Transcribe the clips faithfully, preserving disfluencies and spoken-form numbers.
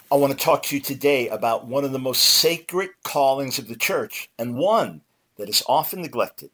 I want to talk to you today about one of the most sacred callings of the church and one that is often neglected.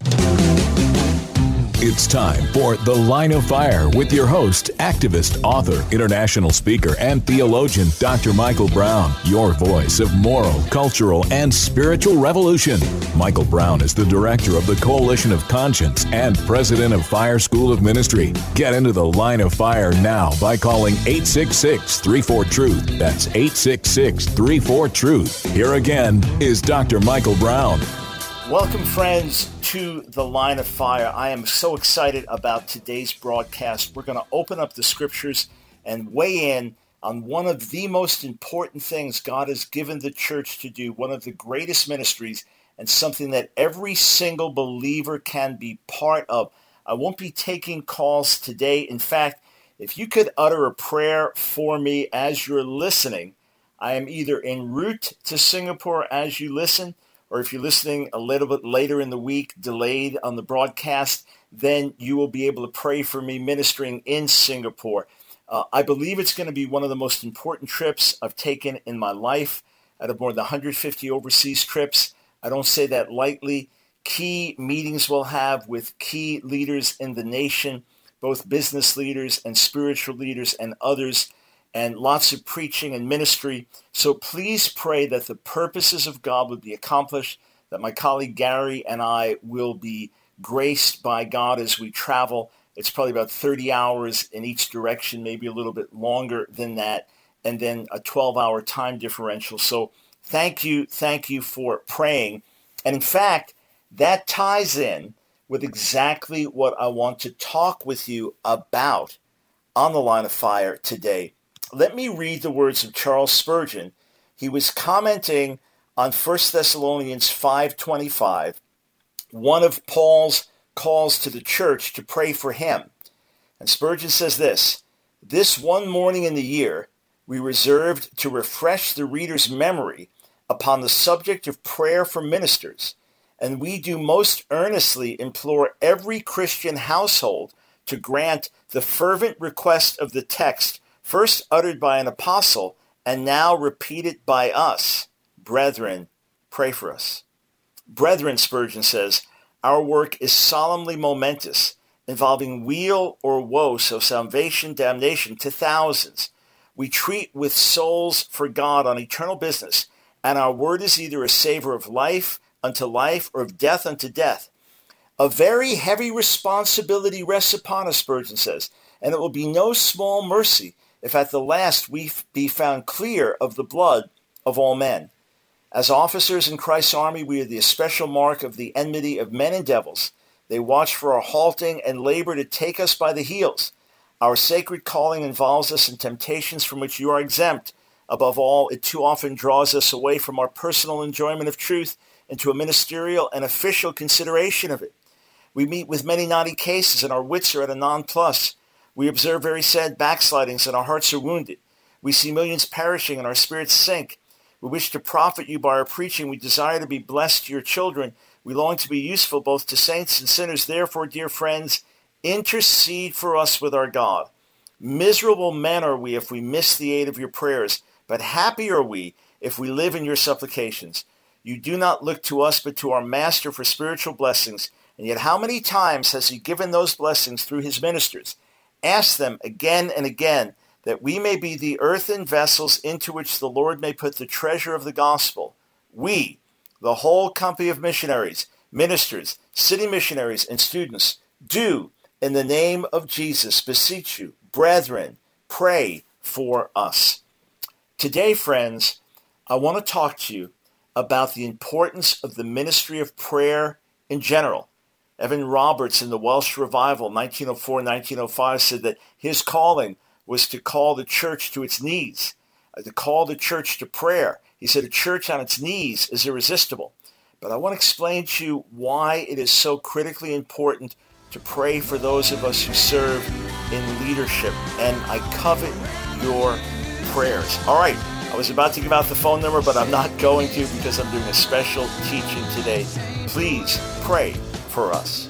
It's time for The Line of Fire with your host, activist, author, international speaker, and theologian, Doctor Michael Brown, your voice of moral, cultural, and spiritual revolution. Michael Brown is the director of the Coalition of Conscience and president of Fire School of Ministry. Get into The Line of Fire now by calling eight six six, three four, truth. That's eight six six, three four, truth. Here again is Doctor Michael Brown. Welcome, friends, to The Line of Fire. I am so excited about today's broadcast. We're going to open up the scriptures and weigh in on one of the most important things God has given the church to do, one of the greatest ministries, and something that every single believer can be part of. I won't be taking calls today. In fact, if you could utter a prayer for me as you're listening, I am either en route to Singapore as you listen, or if you're listening a little bit later in the week, delayed on the broadcast, then you will be able to pray for me ministering in Singapore. Uh, I believe it's going to be one of the most important trips I've taken in my life. Out of more than one hundred fifty overseas trips, I don't say that lightly. Key meetings we'll have with key leaders in the nation, both business leaders and spiritual leaders and others, and lots of preaching and ministry. So please pray that the purposes of God would be accomplished, that my colleague Gary and I will be graced by God as we travel. It's probably about thirty hours in each direction, maybe a little bit longer than that, and then a twelve-hour time differential. So thank you, thank you for praying. And in fact, that ties in with exactly what I want to talk with you about on The Line of Fire today. Let me read the words of Charles Spurgeon. He was commenting on First Thessalonians five twenty-five, one of Paul's calls to the church to pray for him. And Spurgeon says this: "This one morning in the year, we reserved to refresh the reader's memory upon the subject of prayer for ministers, and we do most earnestly implore every Christian household to grant the fervent request of the text first uttered by an apostle and now repeated by us. Brethren, pray for us." Brethren, Spurgeon says, our work is solemnly momentous, involving weal or woe, so salvation, damnation to thousands. We treat with souls for God on eternal business, and our word is either a savor of life unto life or of death unto death. A very heavy responsibility rests upon us, Spurgeon says, and it will be no small mercy if at the last we be found clear of the blood of all men. As officers in Christ's army, we are the especial mark of the enmity of men and devils. They watch for our halting and labor to take us by the heels. Our sacred calling involves us in temptations from which you are exempt. Above all, it too often draws us away from our personal enjoyment of truth into a ministerial and official consideration of it. We meet with many knotty cases, and our wits are at a nonplus. We observe very sad backslidings, and our hearts are wounded. We see millions perishing, and our spirits sink. We wish to profit you by our preaching. We desire to be blessed to your children. We long to be useful both to saints and sinners. Therefore, dear friends, intercede for us with our God. Miserable men are we if we miss the aid of your prayers, but happy are we if we live in your supplications. You do not look to us, but to our Master for spiritual blessings. And yet how many times has he given those blessings through his ministers? Ask them again and again, that we may be the earthen vessels into which the Lord may put the treasure of the gospel. We, the whole company of missionaries, ministers, city missionaries, and students, do, in the name of Jesus, beseech you, brethren, pray for us. Today, friends, I want to talk to you about the importance of the ministry of prayer in general. Evan Roberts in the Welsh Revival, nineteen oh four to nineteen oh five, said that his calling was to call the church to its knees, uh, to call the church to prayer. He said a church on its knees is irresistible. But I want to explain to you why it is so critically important to pray for those of us who serve in leadership. And I covet your prayers. All right, I was about to give out the phone number, but I'm not going to because I'm doing a special teaching today. Please pray for us.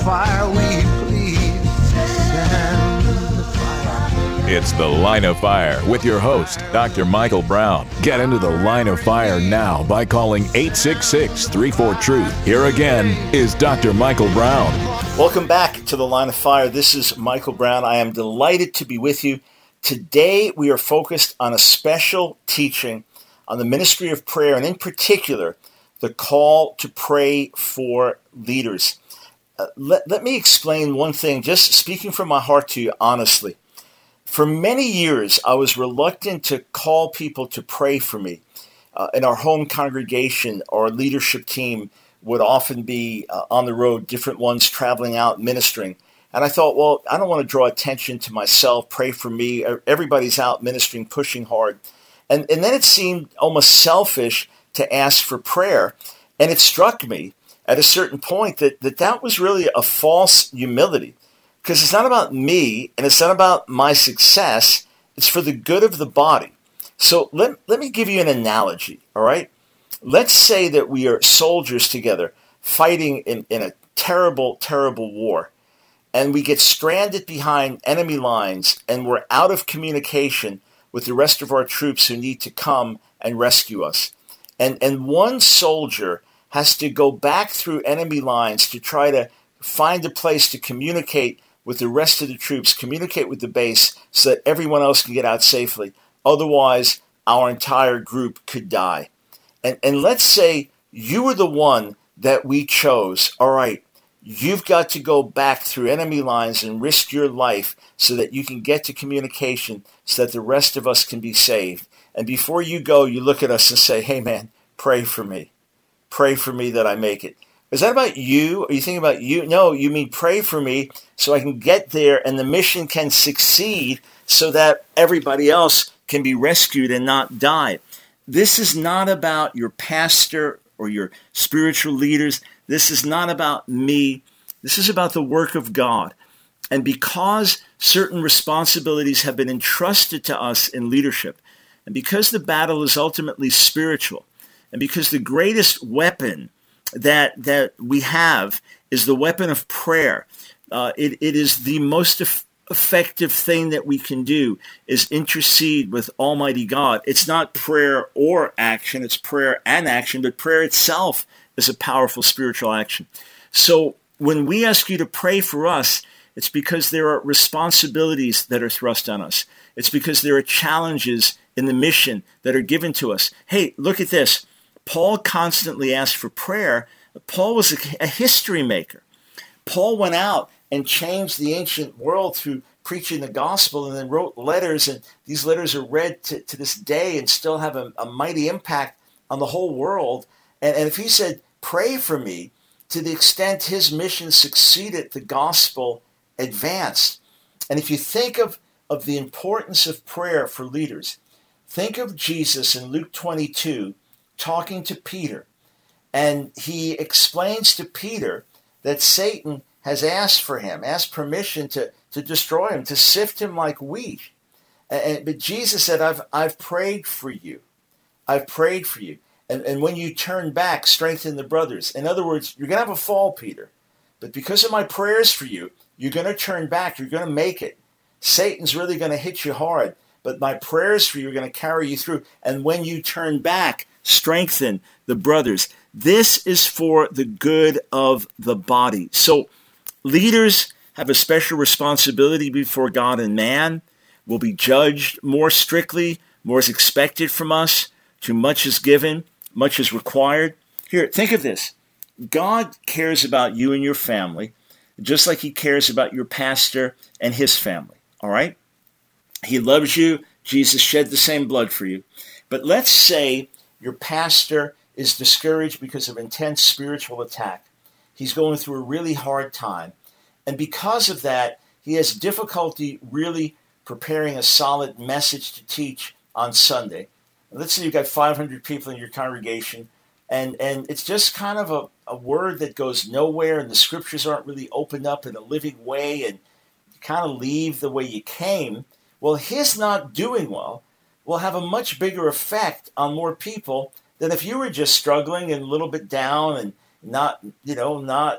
fire, we please stand the fire. It's The Line of Fire with your host, Doctor Michael Brown. Get into The Line of Fire now by calling eight six six, three four, TRUTH. Here again is Doctor Michael Brown. Welcome back to The Line of Fire. This is Michael Brown. I am delighted to be with you. Today we are focused on a special teaching on the ministry of prayer, and in particular, the call to pray for leaders. Uh, let, let me explain one thing, just speaking from my heart to you honestly. For many years, I was reluctant to call people to pray for me. Uh, in our home congregation, our leadership team would often be uh, on the road, different ones traveling out ministering. And I thought, well, I don't want to draw attention to myself, pray for me. Everybody's out ministering, pushing hard. And, and then it seemed almost selfish to ask for prayer. And it struck me at a certain point that that, that was really a false humility. Because it's not about me and it's not about my success. It's for the good of the body. So let, let me give you an analogy, all right? Let's say that we are soldiers together fighting in, in a terrible, terrible war. And we get stranded behind enemy lines and we're out of communication with the rest of our troops who need to come and rescue us. And, and one soldier has to go back through enemy lines to try to find a place to communicate with the rest of the troops, communicate with the base so that everyone else can get out safely. Otherwise, our entire group could die. And, and let's say you were the one that we chose. All right, you've got to go back through enemy lines and risk your life so that you can get to communication so that the rest of us can be saved. And before you go, you look at us and say, hey, man, pray for me. Pray for me that I make it. Is that about you? Are you thinking about you? No, you mean pray for me so I can get there and the mission can succeed so that everybody else can be rescued and not die. This is not about your pastor or your spiritual leaders. This is not about me. This is about the work of God. And because certain responsibilities have been entrusted to us in leadership, and because the battle is ultimately spiritual, and because the greatest weapon that that we have is the weapon of prayer, uh, it, it is the most eff- effective thing that we can do is intercede with Almighty God. It's not prayer or action, it's prayer and action, but prayer itself is a powerful spiritual action. So when we ask you to pray for us, it's because there are responsibilities that are thrust on us. It's because there are challenges in the mission that are given to us. Hey, look at this. Paul constantly asked for prayer. Paul was a, a history maker. Paul went out and changed the ancient world through preaching the gospel and then wrote letters. And these letters are read to, to this day and still have a, a mighty impact on the whole world. And, and if he said, pray for me, to the extent his mission succeeded, the gospel advanced. And if you think of, of the importance of prayer for leaders, think of Jesus in Luke twenty-two talking to Peter. And he explains to Peter that Satan has asked for him, asked permission to, to destroy him, to sift him like wheat. And, but Jesus said, I've, I've prayed for you. I've prayed for you. And, and when you turn back, strengthen the brothers. In other words, you're going to have a fall, Peter. But because of my prayers for you, you're going to turn back. You're going to make it. Satan's really going to hit you hard. But my prayers for you are going to carry you through. And when you turn back, strengthen the brothers. This is for the good of the body. So leaders have a special responsibility before God and man. Will be judged more strictly. More is expected from us. Too much is given. Much is required. Here, think of this. God cares about you and your family, just like he cares about your pastor and his family. All right? He loves you. Jesus shed the same blood for you. But let's say your pastor is discouraged because of intense spiritual attack. He's going through a really hard time. And because of that, he has difficulty really preparing a solid message to teach on Sunday. Let's say you've got five hundred people in your congregation, and, and it's just kind of a, a word that goes nowhere, and the scriptures aren't really opened up in a living way, and you kind of leave the way you came. Well, his not doing well will have a much bigger effect on more people than if you were just struggling and a little bit down and not, you know, not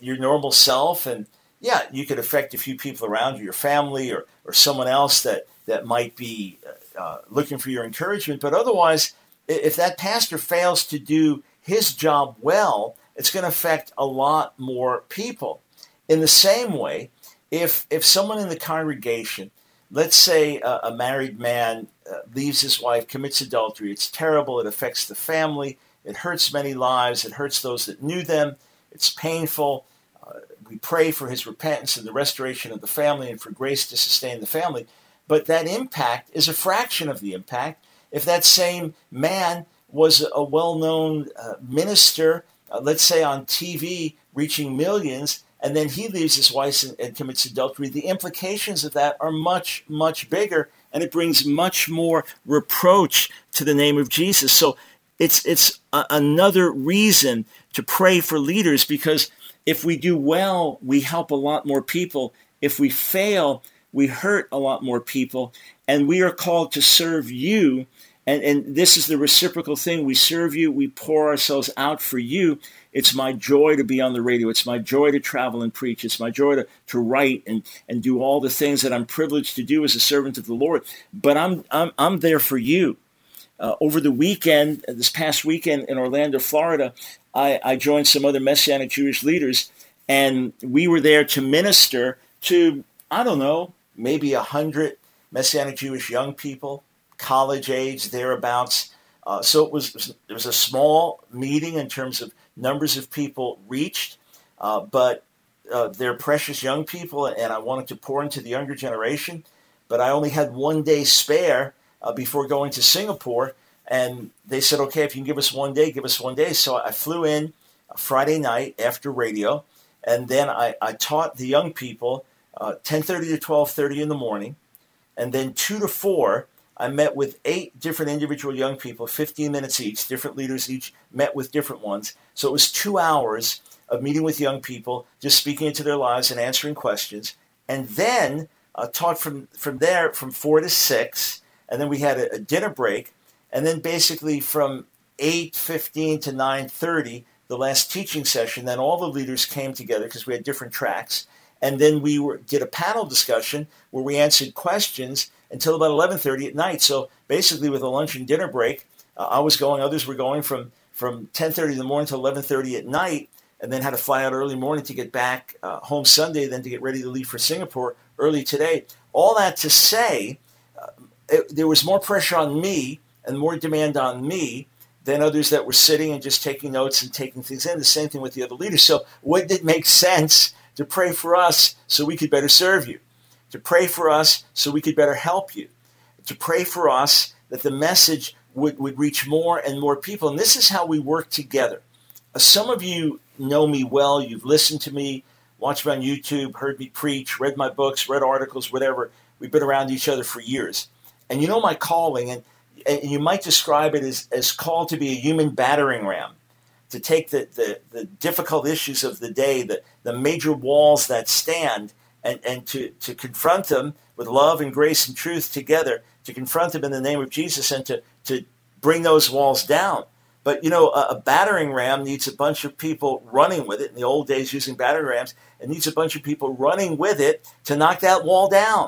your normal self, and yeah, you could affect a few people around you, your family, or or someone else that that might be uh, looking for your encouragement. But otherwise, if that pastor fails to do his job well, it's going to affect a lot more people. In the same way, if if someone in the congregation, let's say a, a married man uh, leaves his wife, commits adultery, it's terrible, it affects the family, it hurts many lives, it hurts those that knew them, it's painful. Uh, we pray for his repentance and the restoration of the family and for grace to sustain the family. But that impact is a fraction of the impact if that same man was a well-known uh, minister, uh, let's say on T V, reaching millions, and then he leaves his wife and, and commits adultery. The implications of that are much, much bigger, and it brings much more reproach to the name of Jesus. So it's it's a, another reason to pray for leaders, because if we do well, we help a lot more people. If we fail, we hurt a lot more people, and we are called to serve you. And, and this is the reciprocal thing. We serve you. We pour ourselves out for you. It's my joy to be on the radio. It's my joy to travel and preach. It's my joy to, to write and, and do all the things that I'm privileged to do as a servant of the Lord. But I'm I'm, I'm there for you. Uh, over the weekend, this past weekend in Orlando, Florida, I, I joined some other Messianic Jewish leaders, and we were there to minister to, I don't know, maybe a hundred Messianic Jewish young people, college age, thereabouts. Uh, so it was it was a small meeting in terms of numbers of people reached, uh, but uh, they're precious young people, and I wanted to pour into the younger generation. But I only had one day spare uh, before going to Singapore, and they said, okay, if you can give us one day, give us one day. So I flew in Friday night after radio, and then I, I taught the young people uh, ten thirty to twelve thirty in the morning, and then two to four, I met with eight different individual young people, fifteen minutes each, different leaders each met with different ones. So it was two hours of meeting with young people, just speaking into their lives and answering questions. And then uh, taught from, from there from four to six. And then we had a, a dinner break. And then basically from eight fifteen to nine thirty, the last teaching session, then all the leaders came together because we had different tracks. And then we were, did a panel discussion where we answered questions until about eleven thirty at night. So basically with a lunch and dinner break, uh, I was going, others were going from, from ten thirty in the morning to eleven thirty at night, and then had to fly out early morning to get back uh, home Sunday, then to get ready to leave for Singapore early today. All that to say, uh, it, there was more pressure on me and more demand on me than others that were sitting and just taking notes and taking things in. The same thing with the other leaders. So wouldn't it make sense to pray for us so we could better serve you? To pray for us so we could better help you, to pray for us that the message would, would reach more and more people. And this is how we work together. Uh, some of you know me well. You've listened to me, watched me on YouTube, heard me preach, read my books, read articles, whatever. We've been around each other for years. And you know my calling, and, and you might describe it as, as called to be a human battering ram, to take the, the, the difficult issues of the day, the, the major walls that stand, And, and to, to confront them with love and grace and truth together, to confront them in the name of Jesus and to, to bring those walls down. But, you know, a, a battering ram needs a bunch of people running with it. In the old days, using battering rams, it needs a bunch of people running with it to knock that wall down.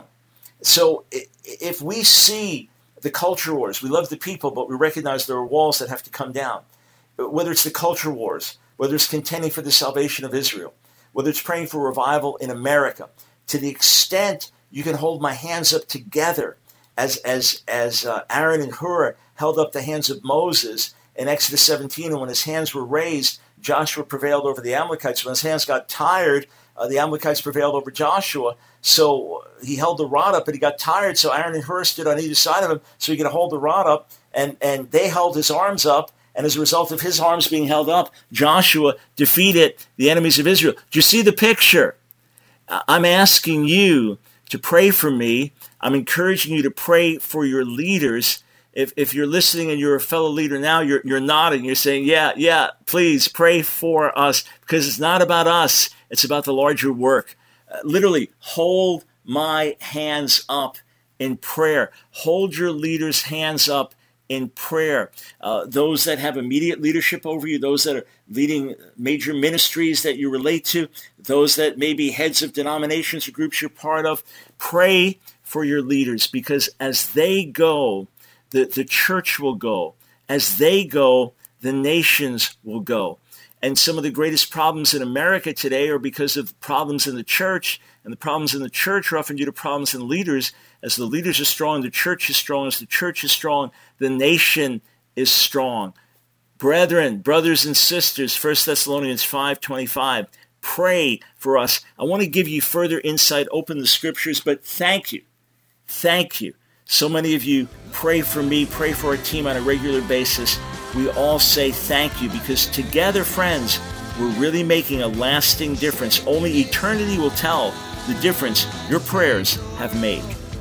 So if we see the culture wars, we love the people, but we recognize there are walls that have to come down. Whether it's the culture wars, whether it's contending for the salvation of Israel, whether it's praying for revival in America, to the extent you can hold my hands up together as as as uh, Aaron and Hur held up the hands of Moses in Exodus seventeen, and when his hands were raised, Joshua prevailed over the Amalekites. When his hands got tired, uh, the Amalekites prevailed over Joshua. So he held the rod up, but he got tired, so Aaron and Hur stood on either side of him so he could hold the rod up, and, and they held his arms up. And as a result of his arms being held up, Joshua defeated the enemies of Israel. Do you see the picture? I'm asking you to pray for me. I'm encouraging you to pray for your leaders. If if you're listening and you're a fellow leader now, you're you're nodding. You're saying, yeah, yeah, please pray for us, because it's not about us. It's about the larger work. Uh, literally, hold my hands up in prayer. Hold your leaders' hands up in prayer. Uh, those that have immediate leadership over you, those that are leading major ministries that you relate to, those that may be heads of denominations or groups you're part of, pray for your leaders, because as they go, the, the church will go. As they go, the nations will go. And some of the greatest problems in America today are because of problems in the church, and the problems in the church are often due to problems in leaders. As the leaders are strong, the church is strong. As the church is strong, the nation is strong. Brethren, brothers and sisters, First Thessalonians five twenty-five, pray for us. I want to give you further insight, open the scriptures, but thank you. Thank you. So many of you pray for me, pray for our team on a regular basis. We all say thank you, because together, friends, we're really making a lasting difference. Only eternity will tell the difference your prayers have made.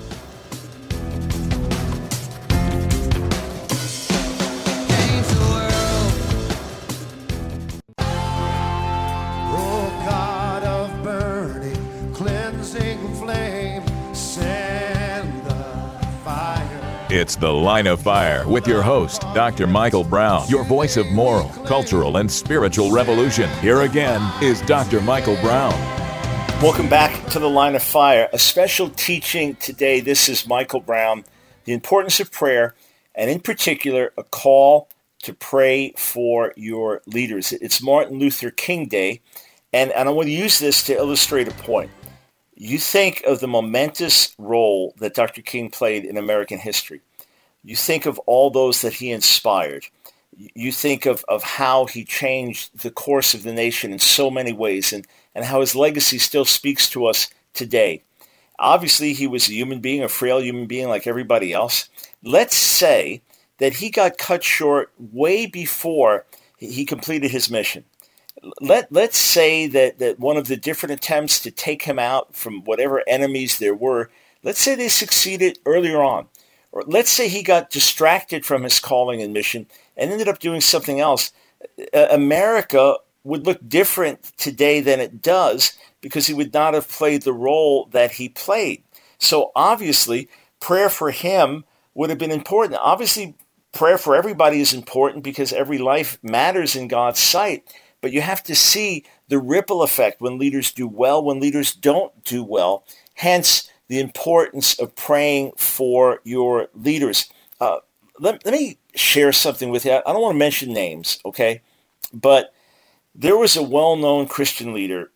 It's The Line of Fire with your host, Doctor Michael Brown, your voice of moral, cultural, and spiritual revolution. Here again is Doctor Michael Brown. Welcome back to The Line of Fire. A special teaching today. This is Michael Brown, the importance of prayer, and in particular, a call to pray for your leaders. It's Martin Luther King Day, and, and I want to use this to illustrate a point. You think of the momentous role that Doctor King played in American history. You think of all those that he inspired. You think of, of how he changed the course of the nation in so many ways, and, and how his legacy still speaks to us today. Obviously, he was a human being, a frail human being like everybody else. Let's say that he got cut short way before he completed his mission. Let, let's say that, that one of the different attempts to take him out from whatever enemies there were, let's say they succeeded earlier on. Or let's say he got distracted from his calling and mission and ended up doing something else. Uh, America would look different today than it does, because he would not have played the role that he played. So obviously, prayer for him would have been important. Obviously, prayer for everybody is important, because every life matters in God's sight. But you have to see the ripple effect when leaders do well, when leaders don't do well. Hence, the importance of praying for your leaders. Uh, let, let me share something with you. I don't want to mention names, okay? But there was a well-known Christian leader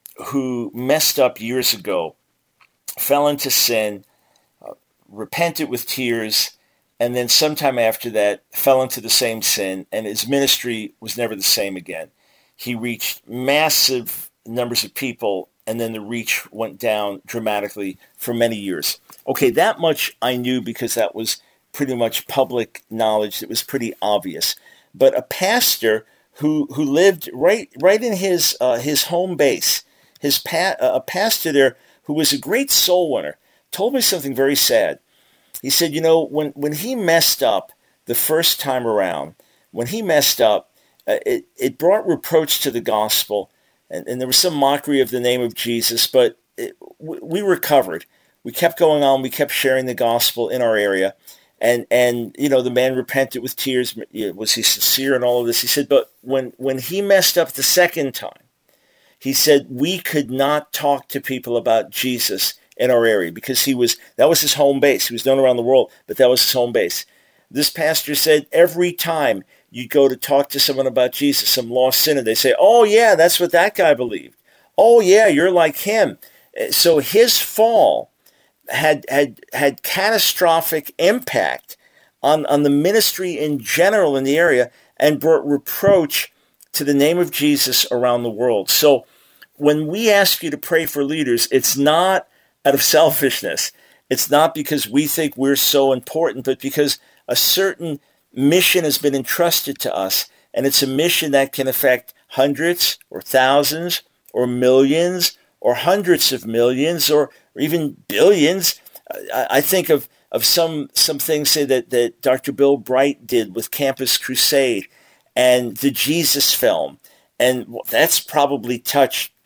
who messed up years ago, fell into sin, uh, repented with tears, and then sometime after that fell into the same sin, and his ministry was never the same again. He reached massive numbers of people, and then the reach went down dramatically for many years. Okay, that much I knew, because that was pretty much public knowledge. It was pretty obvious. But a pastor who who lived right right in his uh, his home base, his pa- uh, a pastor there who was a great soul winner, told me something very sad. He said, you know, when when he messed up the first time around, when he messed up, Uh, it, it brought reproach to the gospel, and, and there was some mockery of the name of Jesus, but it, we, we recovered. We kept going on. We kept sharing the gospel in our area, and, and you know, the man repented with tears. Was he sincere in all of this? He said, but when, when he messed up the second time, he said, we could not talk to people about Jesus in our area, because he was, that was his home base. He was known around the world, but that was his home base. This pastor said every time you go to talk to someone about Jesus, some lost sinner, they say, oh yeah, that's what that guy believed. Oh yeah, you're like him. So his fall had had had catastrophic impact on, on the ministry in general in the area, and brought reproach to the name of Jesus around the world. So when we ask you to pray for leaders, it's not out of selfishness. It's not because we think we're so important, but because a certain mission has been entrusted to us, and it's a mission that can affect hundreds or thousands or millions or hundreds of millions or, or even billions. I, I think of, of some some things, say that, that Doctor Bill Bright did with Campus Crusade and the Jesus film, and that's probably touched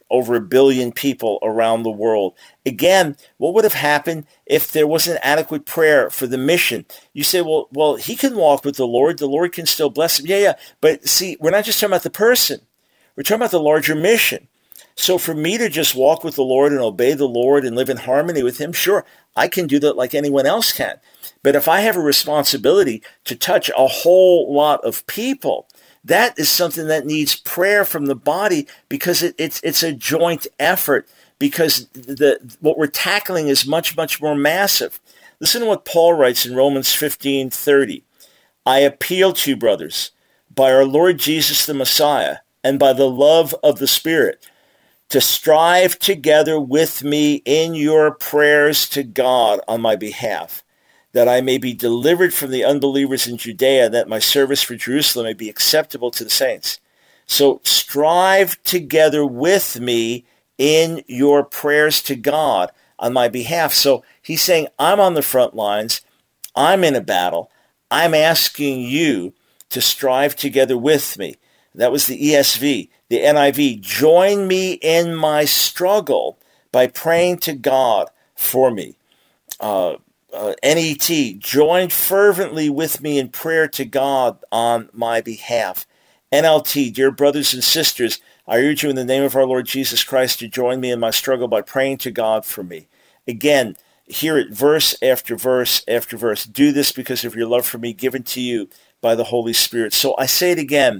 over a billion people around the world. Again, what would have happened if there wasn't adequate prayer for the mission? You say, well, well, he can walk with the Lord. The Lord can still bless him. Yeah, yeah. But see, we're not just talking about the person. We're talking about the larger mission. So for me to just walk with the Lord and obey the Lord and live in harmony with him, sure, I can do that like anyone else can. But if I have a responsibility to touch a whole lot of people, that is something that needs prayer from the body, because it, it's it's a joint effort, because the what we're tackling is much, much more massive. Listen to what Paul writes in Romans fifteen thirty. I appeal to you, brothers, by our Lord Jesus the Messiah and by the love of the Spirit, to strive together with me in your prayers to God on my behalf, that I may be delivered from the unbelievers in Judea, and that my service for Jerusalem may be acceptable to the saints. So strive together with me in your prayers to God on my behalf. So he's saying, I'm on the front lines. I'm in a battle. I'm asking you to strive together with me. That was the E S V. The N I V, join me in my struggle by praying to God for me. Uh, uh, N E T, join fervently with me in prayer to God on my behalf. N L T, dear brothers and sisters, I urge you in the name of our Lord Jesus Christ to join me in my struggle by praying to God for me. Again, hear it verse after verse after verse. Do this because of your love for me given to you by the Holy Spirit. So I say it again.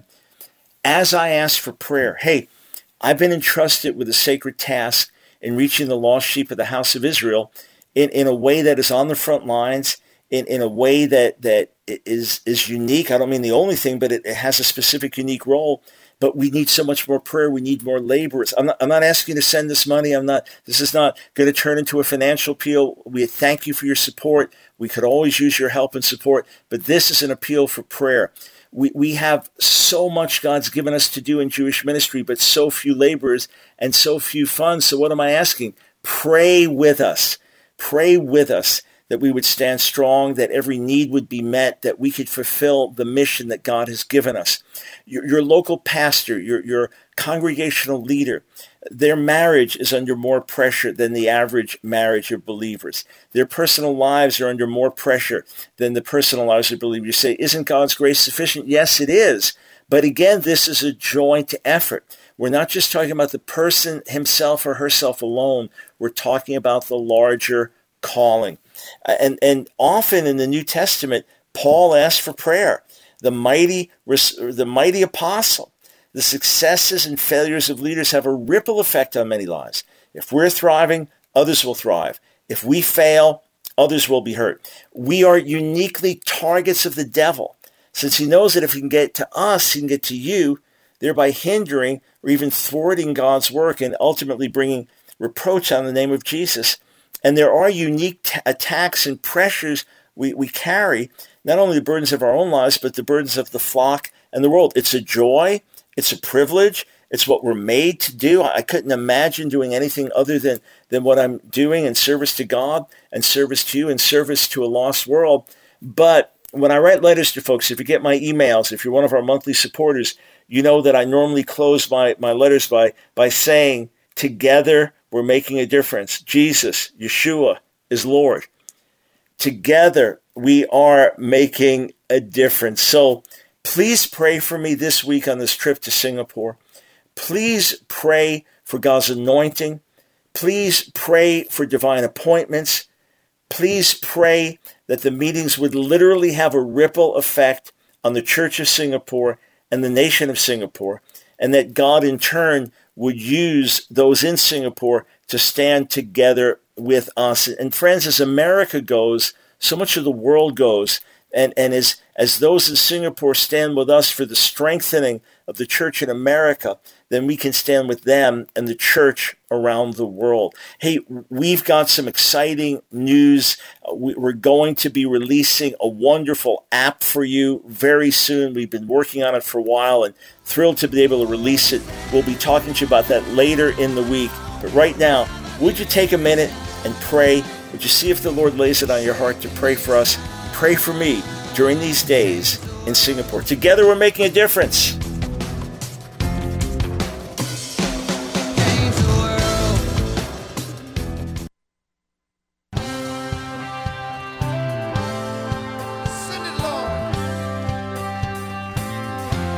As I ask for prayer, hey, I've been entrusted with a sacred task in reaching the lost sheep of the house of Israel in, in a way that is on the front lines, in, in a way that, that is, is unique. I don't mean the only thing, but it, it has a specific, unique role. But we need so much more prayer. We need more laborers. I'm not, I'm not asking you to send this money. I'm not. This is not going to turn into a financial appeal. We thank you for your support. We could always use your help and support, but this is an appeal for prayer. We we have so much God's given us to do in Jewish ministry, but so few laborers and so few funds. So what am I asking? Pray with us. Pray with us that we would stand strong, that every need would be met, that we could fulfill the mission that God has given us. Your, your local pastor, your, your congregational leader, their marriage is under more pressure than the average marriage of believers. Their personal lives are under more pressure than the personal lives of believers. You say, isn't God's grace sufficient? Yes, it is. But again, this is a joint effort. We're not just talking about the person himself or herself alone. We're talking about the larger calling. And, and often in the New Testament, Paul asked for prayer. The mighty, the mighty apostle. The successes and failures of leaders have a ripple effect on many lives. If we're thriving, others will thrive. If we fail, others will be hurt. We are uniquely targets of the devil, since he knows that if he can get to us, he can get to you, thereby hindering or even thwarting God's work and ultimately bringing reproach on the name of Jesus. And there are unique t- attacks and pressures we, we carry, not only the burdens of our own lives, but the burdens of the flock and the world. It's a joy. It's a privilege. It's what we're made to do. I couldn't imagine doing anything other than, than what I'm doing in service to God and service to you and service to a lost world. But when I write letters to folks, if you get my emails, if you're one of our monthly supporters, you know that I normally close my, my letters by, by saying, together we're making a difference. Jesus, Yeshua, is Lord. Together we are making a difference. So please pray for me this week on this trip to Singapore. Please pray for God's anointing. Please pray for divine appointments. Please pray that the meetings would literally have a ripple effect on the Church of Singapore and the nation of Singapore, and that God in turn would use those in Singapore to stand together with us. And friends, as America goes, so much of the world goes. And, and as, as those in Singapore stand with us for the strengthening of the church in America, then we can stand with them and the church around the world. Hey, we've got some exciting news. We're going to be releasing a wonderful app for you very soon. We've been working on it for a while and thrilled to be able to release it. We'll be talking to you about that later in the week. But right now, would you take a minute and pray? Would you see if the Lord lays it on your heart to pray for us? Pray for me during these days in Singapore. Together we're making a difference.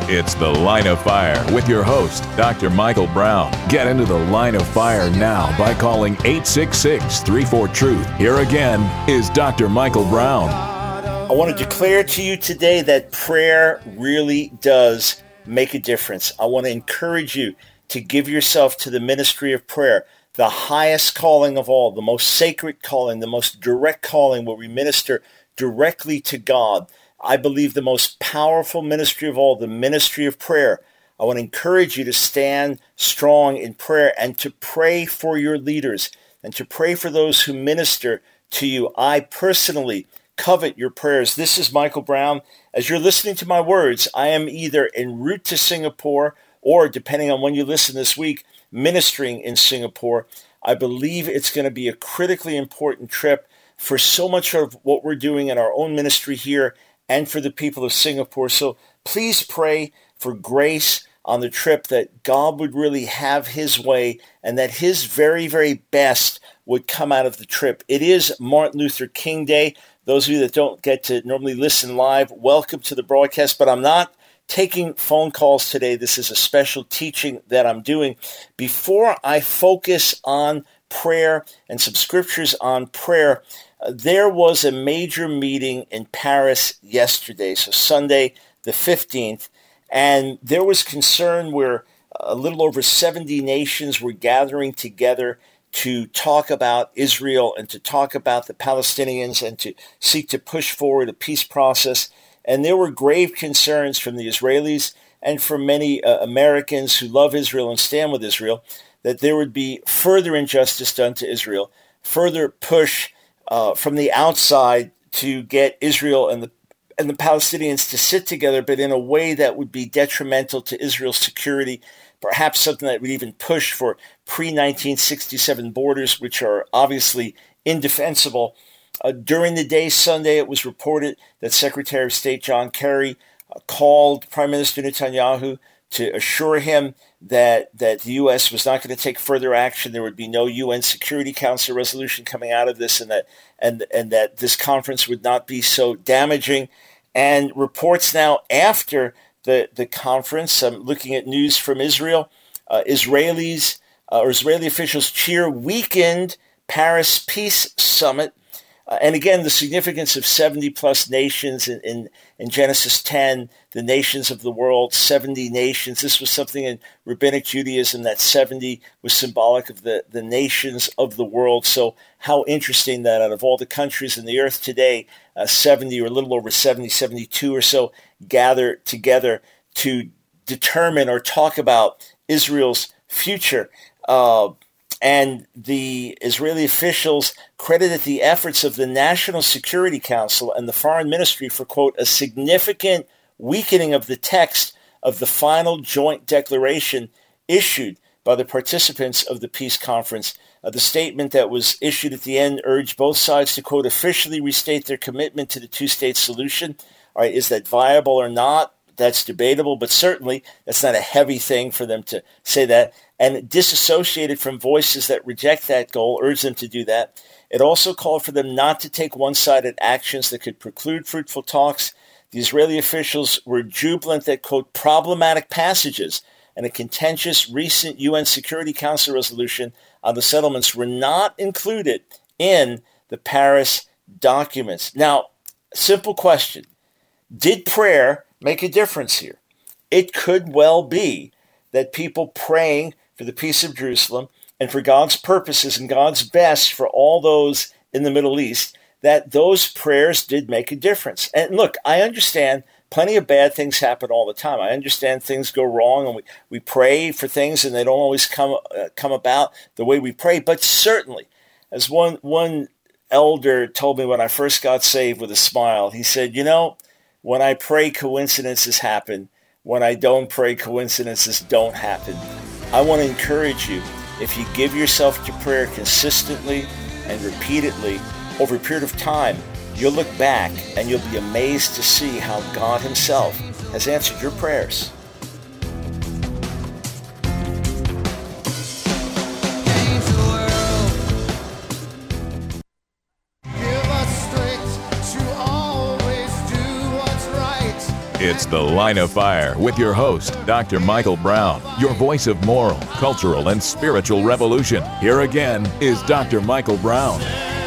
It's The Line of Fire with your host, Doctor Michael Brown. Get into the Line of Fire now by calling eight six six, three four, truth. Here again is Doctor Michael Brown. I want to declare to you today that prayer really does make a difference. I want to encourage you to give yourself to the ministry of prayer, the highest calling of all, the most sacred calling, the most direct calling where we minister directly to God. I believe the most powerful ministry of all, the ministry of prayer. I want to encourage you to stand strong in prayer and to pray for your leaders and to pray for those who minister to you. I personally covet your prayers. This is Michael Brown. As you're listening to my words, I am either en route to Singapore or, depending on when you listen this week, ministering in Singapore. I believe it's going to be a critically important trip for so much of what we're doing in our own ministry here and for the people of Singapore. So please pray for grace on the trip, that God would really have his way and that his very, very best would come out of the trip. It is Martin Luther King Day. Those of you that don't get to normally listen live, welcome to the broadcast, but I'm not taking phone calls today. This is a special teaching that I'm doing. Before I focus on prayer and some scriptures on prayer, uh, there was a major meeting in Paris yesterday, so Sunday the fifteenth, and there was concern where a little over seventy nations were gathering together to talk about Israel and to talk about the Palestinians and to seek to push forward a peace process. And there were grave concerns from the Israelis and from many uh, Americans who love Israel and stand with Israel that there would be further injustice done to Israel, further push uh, from the outside to get Israel and the and the Palestinians to sit together, but in a way that would be detrimental to Israel's security, perhaps something that would even push for pre nineteen sixty-seven borders, which are obviously indefensible. Uh, during the day Sunday, it was reported that Secretary of State John Kerry uh, called Prime Minister Netanyahu to assure him that, that the U S was not going to take further action. There would be no U N Security Council resolution coming out of this, and that and and that this conference would not be so damaging. And reports now after the, the conference, I'm looking at news from Israel, uh, Israelis uh, or Israeli officials cheer weakened Paris Peace Summit. Uh, and again, the significance of seventy plus nations in, in, in Genesis ten, the nations of the world, seventy nations. This was something in Rabbinic Judaism that seventy was symbolic of the, the nations of the world. So how interesting that out of all the countries in the earth today, uh, seventy or a little over seventy, seventy-two or so gather together to determine or talk about Israel's future. Uh, And the Israeli officials credited the efforts of the National Security Council and the Foreign Ministry for, quote, a significant weakening of the text of the final joint declaration issued by the participants of the peace conference. Uh, the statement that was issued at the end urged both sides to, quote, officially restate their commitment to the two-state solution. All right, is that viable or not? That's debatable, but certainly that's not a heavy thing for them to say that. And disassociated from voices that reject that goal, urged them to do that. It also called for them not to take one-sided actions that could preclude fruitful talks. The Israeli officials were jubilant that, quote, problematic passages and a contentious recent U N Security Council resolution on the settlements were not included in the Paris documents. Now, simple question. Did prayer make a difference here? It could well be that people praying for the peace of Jerusalem and for God's purposes and God's best for all those in the Middle East, that those prayers did make a difference. And look, I understand plenty of bad things happen all the time. I understand things go wrong, and we, we pray for things and they don't always come uh, come about the way we pray. But certainly, as one one elder told me when I first got saved with a smile, he said, you know, when I pray, coincidences happen. When I don't pray, coincidences don't happen. I want to encourage you, if you give yourself to prayer consistently and repeatedly over a period of time, you'll look back and you'll be amazed to see how God himself has answered your prayers. It's It's The Line of Fire with your host, Doctor Michael Brown, your voice of moral, cultural, and spiritual revolution. Here again is Doctor Michael Brown.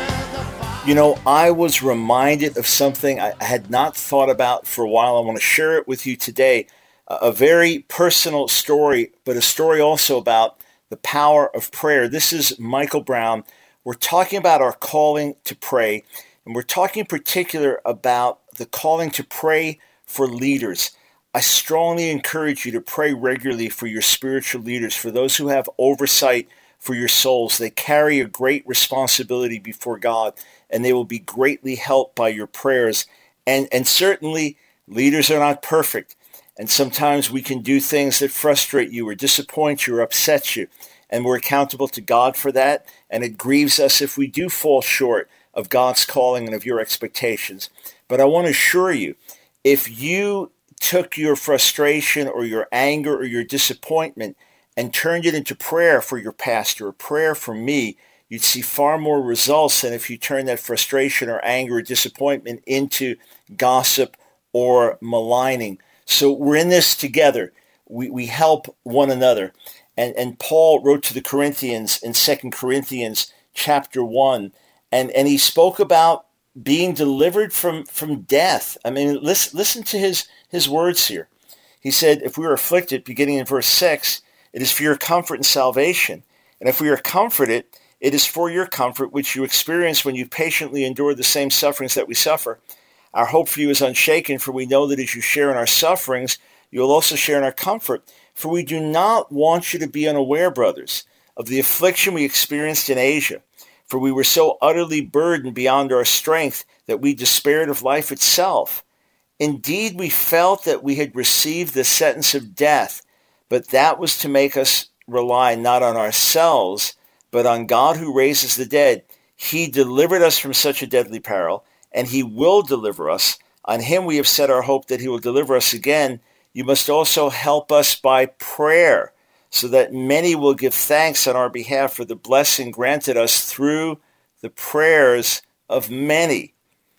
You know, I was reminded of something I had not thought about for a while. I want to share it with you today. A very personal story, but a story also about the power of prayer. This is Michael Brown. We're talking about our calling to pray, and we're talking in particular about the calling to pray for leaders. I strongly encourage you to pray regularly for your spiritual leaders, for those who have oversight for your souls. They carry a great responsibility before God, and they will be greatly helped by your prayers. And, and certainly, leaders are not perfect. And sometimes we can do things that frustrate you or disappoint you or upset you. And we're accountable to God for that. And it grieves us if we do fall short of God's calling and of your expectations. But I want to assure you, if you took your frustration or your anger or your disappointment and turned it into prayer for your pastor or prayer for me, you'd see far more results than if you turn that frustration or anger or disappointment into gossip or maligning. So we're in this together. We we help one another. And and Paul wrote to the Corinthians in Second Corinthians chapter one, and, and he spoke about being delivered from, from death. I mean, listen, listen to his, his words here. He said, if we are afflicted, beginning in verse six, it is for your comfort and salvation. And if we are comforted, it is for your comfort, which you experience when you patiently endure the same sufferings that we suffer. Our hope for you is unshaken, for we know that as you share in our sufferings, you will also share in our comfort. For we do not want you to be unaware, brothers, of the affliction we experienced in Asia. For we were so utterly burdened beyond our strength that we despaired of life itself. Indeed, we felt that we had received the sentence of death, but that was to make us rely not on ourselves, but on God who raises the dead. He delivered us from such a deadly peril, and he will deliver us. On him we have set our hope that he will deliver us again. You must also help us by prayer, so that many will give thanks on our behalf for the blessing granted us through the prayers of many.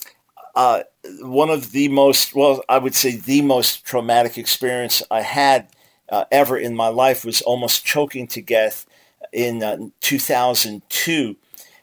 Uh, one of the most, well, I would say the most traumatic experience I had uh, ever in my life was almost choking to death in uh, two thousand two.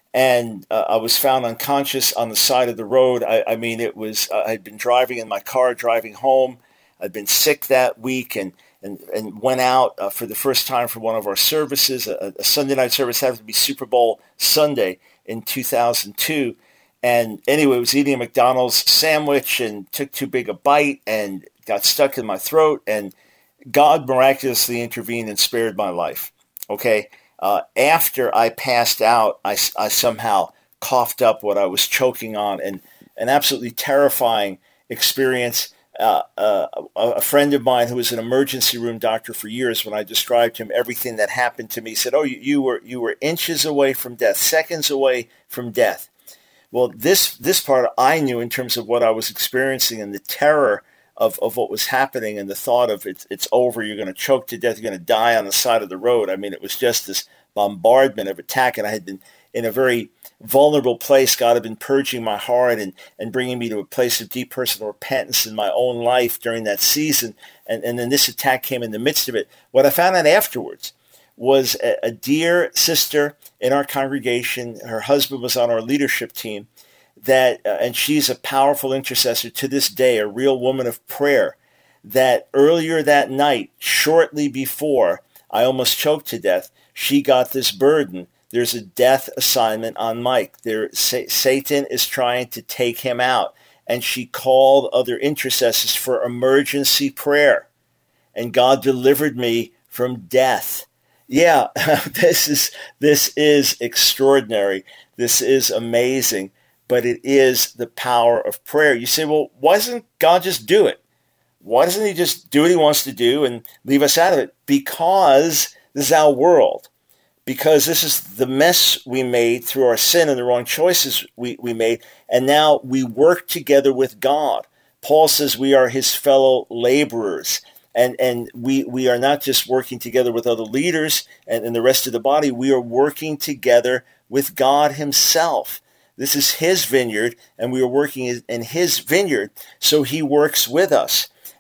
And uh, I was found unconscious on the side of the road. I, I mean, it was, uh, I'd been driving in my car, driving home. I'd been sick that week and, and, and went out uh, for the first time for one of our services. A, a Sunday night service happened to be Super Bowl Sunday in two thousand two. And anyway, I was eating a McDonald's sandwich and took too big a bite and got stuck in my throat. And God miraculously intervened and spared my life. Okay. Uh, after I passed out, I, I somehow coughed up what I was choking on, and an absolutely terrifying experience. Uh, uh, a friend of mine who was an emergency room doctor for years, when I described to him everything that happened to me, said, oh, you, you were you were inches away from death, seconds away from death. Well, this this part I knew in terms of what I was experiencing and the terror of, of what was happening and the thought of it's, it's over, you're going to choke to death, you're going to die on the side of the road. I mean, it was just this bombardment of attack, and I had been in a very vulnerable place. God had been purging my heart and, and bringing me to a place of deep personal repentance in my own life during that season, and, and then this attack came in the midst of it. What I found out afterwards was a, a dear sister in our congregation, her husband was on our leadership team, that, uh, and she's a powerful intercessor to this day, a real woman of prayer, that earlier that night, shortly before I almost choked to death, she got this burden. There's a death assignment on Mike. There, sa- Satan is trying to take him out. And she called other intercessors for emergency prayer. And God delivered me from death. Yeah, this is this is extraordinary. This is amazing. But it is the power of prayer. You say, well, why doesn't God just do it? Why doesn't he just do what he wants to do and leave us out of it? Because this is our world. Because this is the mess we made through our sin and the wrong choices we, we made. And now we work together with God. Paul says we are his fellow laborers. And and we, we are not just working together with other leaders and, and the rest of the body. We are working together with God himself. This is his vineyard, and we are working in his vineyard, so he works with us.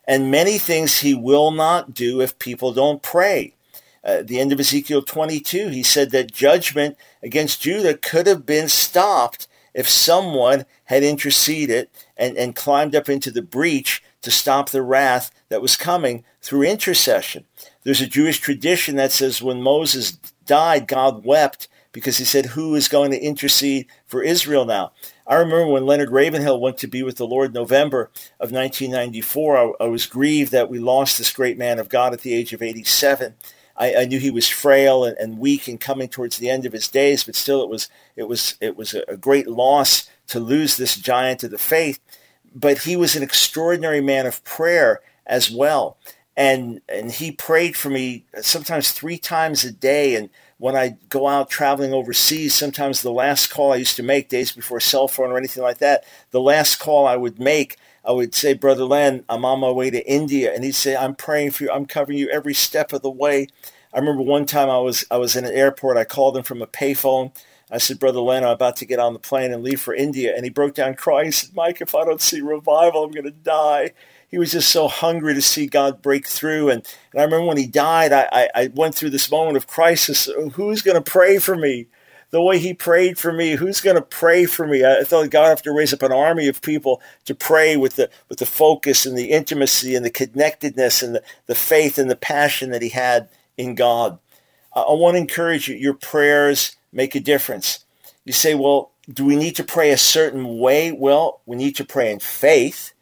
and many things he will not do if people don't pray. Uh, at the end of Ezekiel twenty-two, he said that judgment against Judah could have been stopped if someone had interceded and, and climbed up into the breach to stop the wrath that was coming through intercession. There's a Jewish tradition that says when Moses died, God wept because he said, who is going to intercede for Israel now? I remember when Leonard Ravenhill went to be with the Lord in November of nineteen ninety-four, I, I was grieved that we lost this great man of God at the age of eighty-seven. I, I knew he was frail and, and weak and coming towards the end of his days, but still it was it was it was a, a great loss to lose this giant of the faith. But he was an extraordinary man of prayer as well. And and he prayed for me sometimes three times a day. And when I go out traveling overseas, sometimes the last call I used to make days before cell phone or anything like that, the last call I would make, I would say, Brother Len, I'm on my way to India. And he'd say, I'm praying for you. I'm covering you every step of the way. I remember one time I was I was in an airport. I called him from a payphone. I said, Brother Len, I'm about to get on the plane and leave for India. And he broke down crying. He said, Mike, if I don't see revival, I'm going to die. He was just so hungry to see God break through. And, and I remember when he died, I, I, I went through this moment of crisis. Who's going to pray for me? The way he prayed for me, who's going to pray for me? I thought God would have to raise up an army of people to pray with the with the focus and the intimacy and the connectedness and the, the faith and the passion that he had in God. I, I want to encourage you, your prayers make a difference. You say, well, do we need to pray a certain way? Well, we need to pray in faith.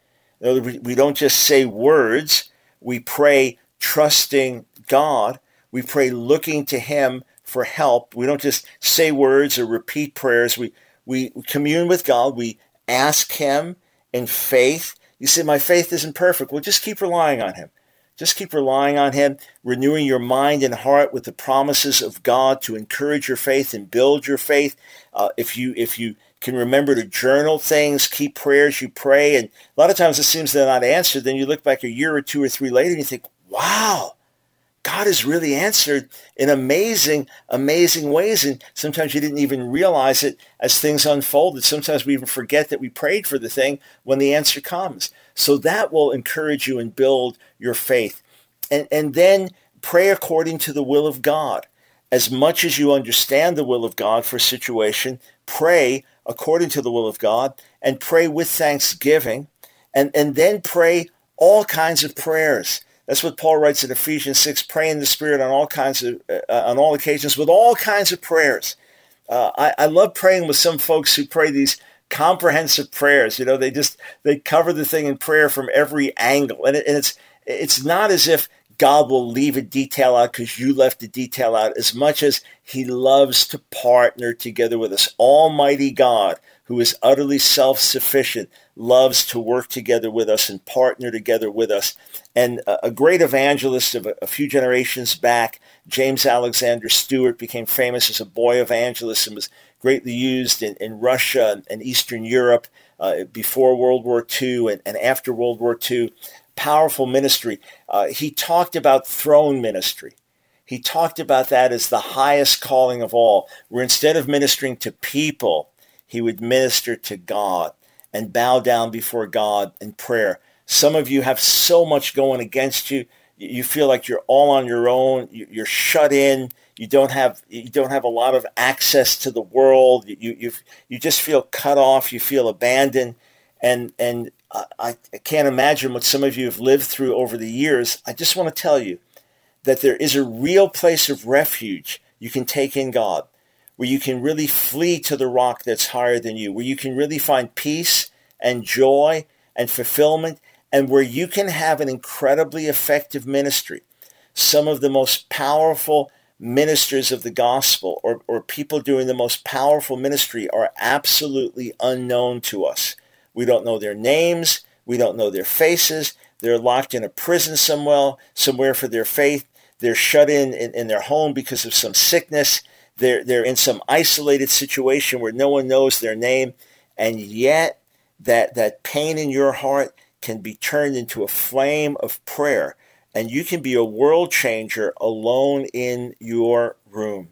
We don't just say words. We pray trusting God. We pray looking to him for help. We don't just say words or repeat prayers. We, we commune with God. We ask him in faith. You say, my faith isn't perfect. Well, just keep relying on him. Just keep relying on him, renewing your mind and heart with the promises of God to encourage your faith and build your faith. Uh, if you if you can remember to journal things, keep prayers you pray, and a lot of times it seems they're not answered. Then you look back a year or two or three later and you think, wow, God has really answered in amazing, amazing ways. And sometimes you didn't even realize it as things unfolded. Sometimes we even forget that we prayed for the thing when the answer comes. So that will encourage you and build your faith. And, and then pray according to the will of God. As much as you understand the will of God for a situation, pray according to the will of God and pray with thanksgiving. And, and then pray all kinds of prayers. That's what Paul writes in Ephesians six, pray in the Spirit on all kinds of, uh, on all occasions with all kinds of prayers. Uh, I, I love praying with some folks who pray these comprehensive prayers. You know, they just, they cover the thing in prayer from every angle. And, it, and it's, it's not as if God will leave a detail out because you left a detail out, as much as he loves to partner together with us. Almighty God, who is utterly self-sufficient, loves to work together with us and partner together with us. And a, a great evangelist of a, a few generations back, James Alexander Stewart, became famous as a boy evangelist and was greatly used in, in Russia and, and Eastern Europe uh, before World War Two and, and after World War Two. Powerful ministry. Uh, he talked about throne ministry. He talked about that as the highest calling of all, where instead of ministering to people, he would minister to God and bow down before God in prayer. Some of you have so much going against you. You feel like you're all on your own. You're shut in. You don't have you don't have a lot of access to the world. You you you just feel cut off. You feel abandoned, and and I, I can't imagine what some of you have lived through over the years. I just want to tell you that there is a real place of refuge you can take in God, where you can really flee to the rock that's higher than you, where you can really find peace and joy and fulfillment, and where you can have an incredibly effective ministry. Some of the most powerful ministers of the gospel, or, or people doing the most powerful ministry, are absolutely unknown to us. We don't know their names. We don't know their faces. They're locked in a prison somewhere, somewhere for their faith. They're shut in, in in their home because of some sickness. They're, they're in some isolated situation where no one knows their name. And yet that, that pain in your heart can be turned into a flame of prayer. And you can be a world changer alone in your room.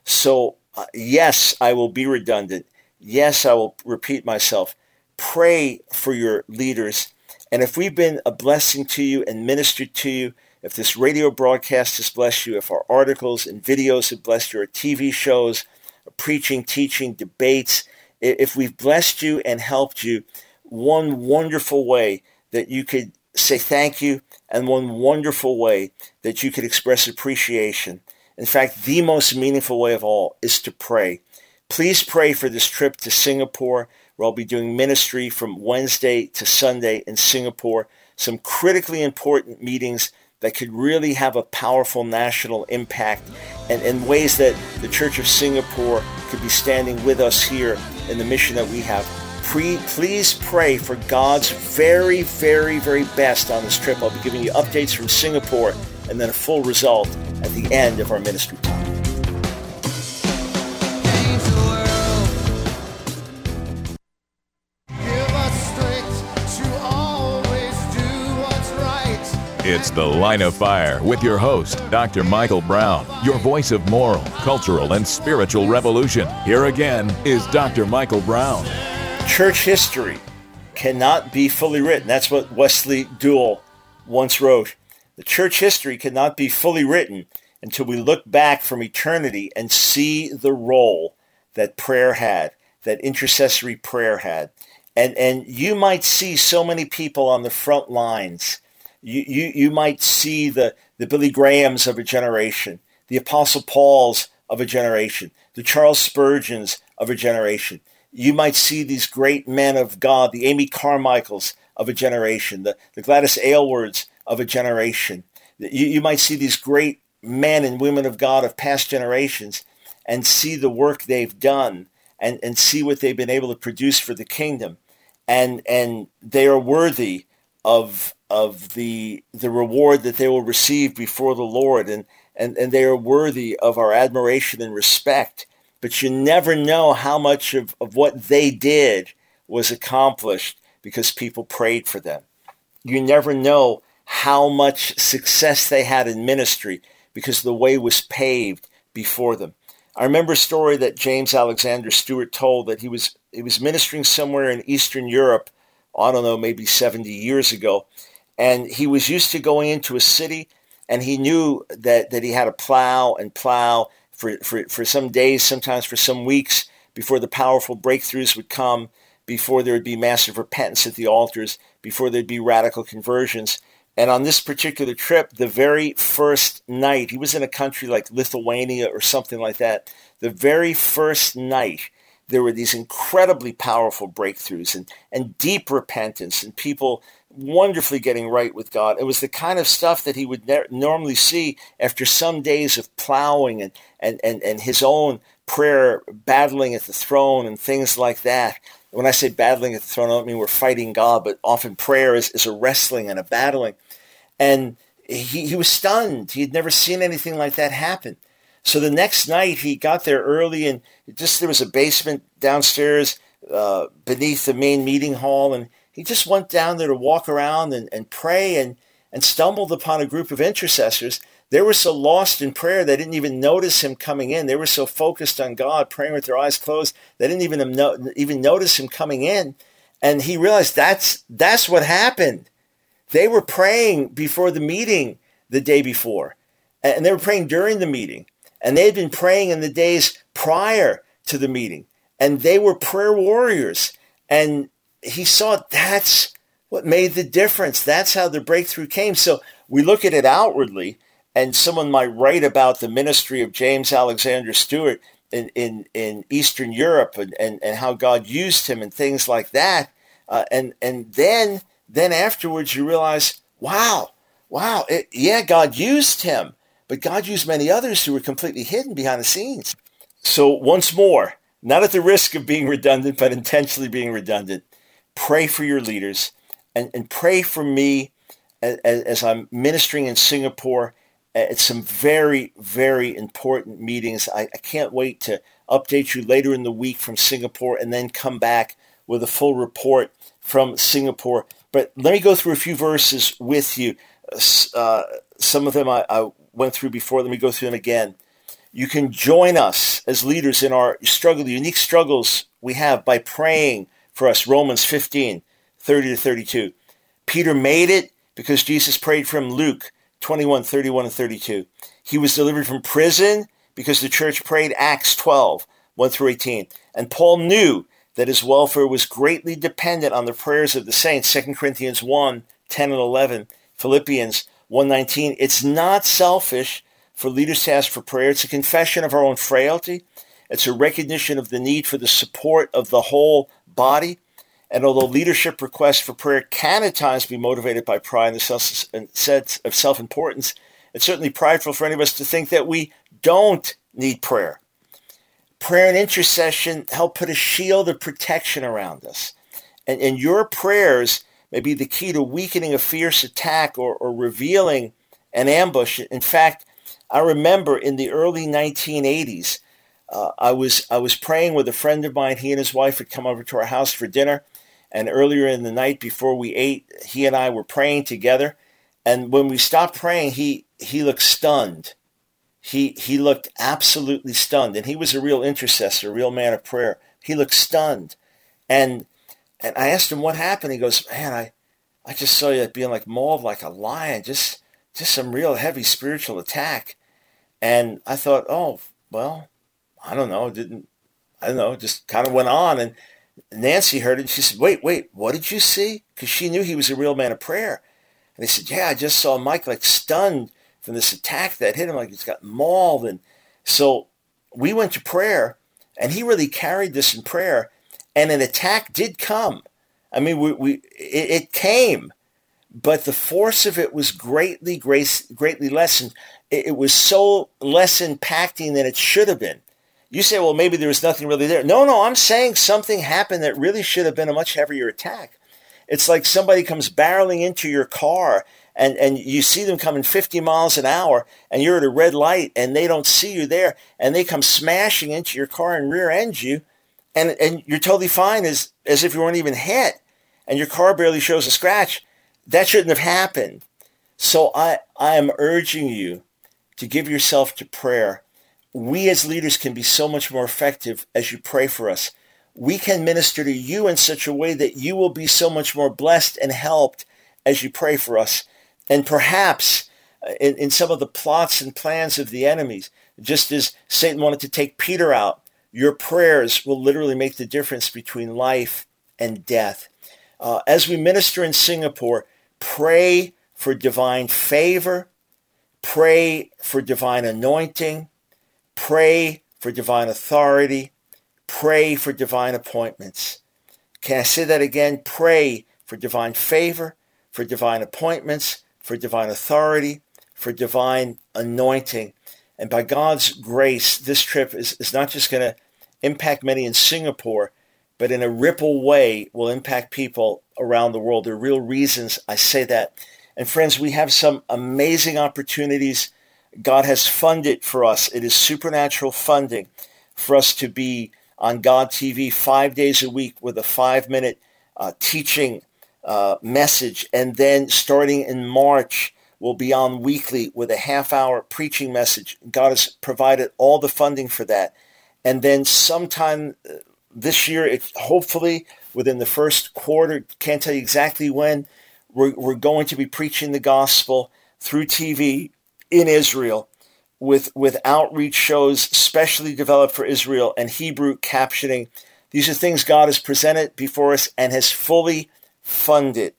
So uh, yes, I will be redundant. Yes, I will repeat myself. Pray for your leaders And if we've been a blessing to you and ministered to you, if this radio broadcast has blessed you, if our articles and videos have blessed you, or T V shows, preaching, teaching, debates, if we've blessed you and helped you, one wonderful way that you could say thank you, and one wonderful way that you could express appreciation, in fact, the most meaningful way of all, is to pray. Please pray for this trip to Singapore, where I'll be doing ministry from Wednesday to Sunday in Singapore. Some critically important meetings that could really have a powerful national impact, and in ways that the Church of Singapore could be standing with us here in the mission that we have. Pre, please pray for God's very, very, very best on this trip. I'll be giving you updates from Singapore and then a full result at the end of our ministry time. It's The Line of Fire with your host, Doctor Michael Brown, your voice of moral, cultural, and spiritual revolution. Here again is Doctor Michael Brown. Church history cannot be fully written. That's what Wesley Duell once wrote. The church history cannot be fully written until we look back from eternity and see the role that prayer had, that intercessory prayer had. And, and you might see so many people on the front lines. You, you, you might see the, the Billy Grahams of a generation, the Apostle Pauls of a generation, the Charles Spurgeons of a generation. You might see these great men of God, the Amy Carmichaels of a generation, the, the Gladys Aylwards of a generation. You, you might see these great men and women of God of past generations and see the work they've done and, and see what they've been able to produce for the kingdom. And, and they are worthy of of the the reward that they will receive before the Lord, and, and, and they are worthy of our admiration and respect. But you never know how much of, of what they did was accomplished because people prayed for them. You never know how much success they had in ministry because the way was paved before them. I remember a story that James Alexander Stewart told, that he was he was ministering somewhere in Eastern Europe, I don't know, maybe seventy years ago. And he was used to going into a city, and he knew that, that he had to plow and plow for, for, for some days, sometimes for some weeks, before the powerful breakthroughs would come, before there would be massive repentance at the altars, before there'd be radical conversions. And on this particular trip, the very first night, he was in a country like Lithuania or something like that. The very first night, there were these incredibly powerful breakthroughs and, and deep repentance and people wonderfully getting right with God. It was the kind of stuff that he would ne- normally see after some days of plowing and, and, and, and his own prayer, battling at the throne and things like that. When I say battling at the throne, I don't mean we're fighting God, but often prayer is, is a wrestling and a battling. And he, he was stunned. He had never seen anything like that happen. So the next night he got there early, and just there was a basement downstairs uh, beneath the main meeting hall, and he just went down there to walk around and, and pray, and, and stumbled upon a group of intercessors. They were so lost in prayer, they didn't even notice him coming in. They were so focused on God, praying with their eyes closed, they didn't even, no, even notice him coming in. And he realized that's that's what happened. They were praying before the meeting the day before, and they were praying during the meeting. And they had been praying in the days prior to the meeting. And they were prayer warriors. And he saw that's what made the difference. That's how the breakthrough came. So we look at it outwardly, and someone might write about the ministry of James Alexander Stewart in, in, in Eastern Europe and, and, and how God used him and things like that. Uh, and and then, then afterwards you realize, wow, wow, it, yeah, God used him. But God used many others who were completely hidden behind the scenes. So once more, not at the risk of being redundant, but intentionally being redundant, pray for your leaders and, and pray for me as, as I'm ministering in Singapore at some very, very important meetings. I, I can't wait to update you later in the week from Singapore and then come back with a full report from Singapore. But let me go through a few verses with you. Uh, some of them I, I went through before. Let me go through them again. You can join us as leaders in our struggle, the unique struggles we have, by praying for us. Romans fifteen, thirty to thirty-two. Peter made it because Jesus prayed for him, Luke twenty-one, thirty-one and thirty-two. He was delivered from prison because the church prayed, Acts twelve, one through eighteen. And Paul knew that his welfare was greatly dependent on the prayers of the saints, Second Corinthians one, ten and eleven, Philippians one nineteen. It's not selfish for leaders to ask for prayer. It's a confession of our own frailty. It's a recognition of the need for the support of the whole body. And although leadership requests for prayer can at times be motivated by pride and a sense of self-importance, it's certainly prideful for any of us to think that we don't need prayer. Prayer and intercession help put a shield of protection around us. And, and your prayers may be the key to weakening a fierce attack or, or revealing an ambush. In fact, I remember in the early nineteen eighties, uh, I was I was praying with a friend of mine. He and his wife had come over to our house for dinner. And earlier in the night before we ate, he and I were praying together. And when we stopped praying, he he looked stunned. He he looked absolutely stunned. And he was a real intercessor, a real man of prayer. He looked stunned. And and I asked him what happened. He goes, man, I, I just saw you being like mauled like a lion, just just some real heavy spiritual attack. And I thought, oh, well, I don't know. Didn't I don't know, just kind of went on. And Nancy heard it, and she said, wait, wait, what did you see? Because she knew he was a real man of prayer. And he said, yeah, I just saw Mike like stunned from this attack that hit him, like he's got mauled. And so we went to prayer, and he really carried this in prayer, and an attack did come. I mean, we, we it, it came, but the force of it was greatly, grace, greatly lessened. It, it was so less impacting than it should have been. You say, well, maybe there was nothing really there. No, no, I'm saying something happened that really should have been a much heavier attack. It's like somebody comes barreling into your car and, and you see them coming fifty miles an hour and you're at a red light and they don't see you there and they come smashing into your car and rear end you and, and you're totally fine as, as if you weren't even hit and your car barely shows a scratch. That shouldn't have happened. So I, I am urging you to give yourself to prayer. We as leaders can be so much more effective as you pray for us. We can minister to you in such a way that you will be so much more blessed and helped as you pray for us. And perhaps in, in some of the plots and plans of the enemies, just as Satan wanted to take Peter out, your prayers will literally make the difference between life and death. Uh, as we minister in Singapore, pray for divine favor, pray for divine anointing, pray for divine authority. Pray for divine appointments. Can I say that again? Pray for divine favor, for divine appointments, for divine authority, for divine anointing. And by God's grace, this trip is, is not just going to impact many in Singapore, but in a ripple way will impact people around the world. There are real reasons I say that. And friends, we have some amazing opportunities God has funded for us. It is supernatural funding for us to be on God T V five days a week with a five-minute uh, teaching uh, message. And then starting in March, we'll be on weekly with a half-hour preaching message. God has provided all the funding for that. And then sometime this year, it, hopefully within the first quarter, can't tell you exactly when, we're, we're going to be preaching the gospel through T V in Israel with, with outreach shows specially developed for Israel and Hebrew captioning. These are things God has presented before us and has fully funded.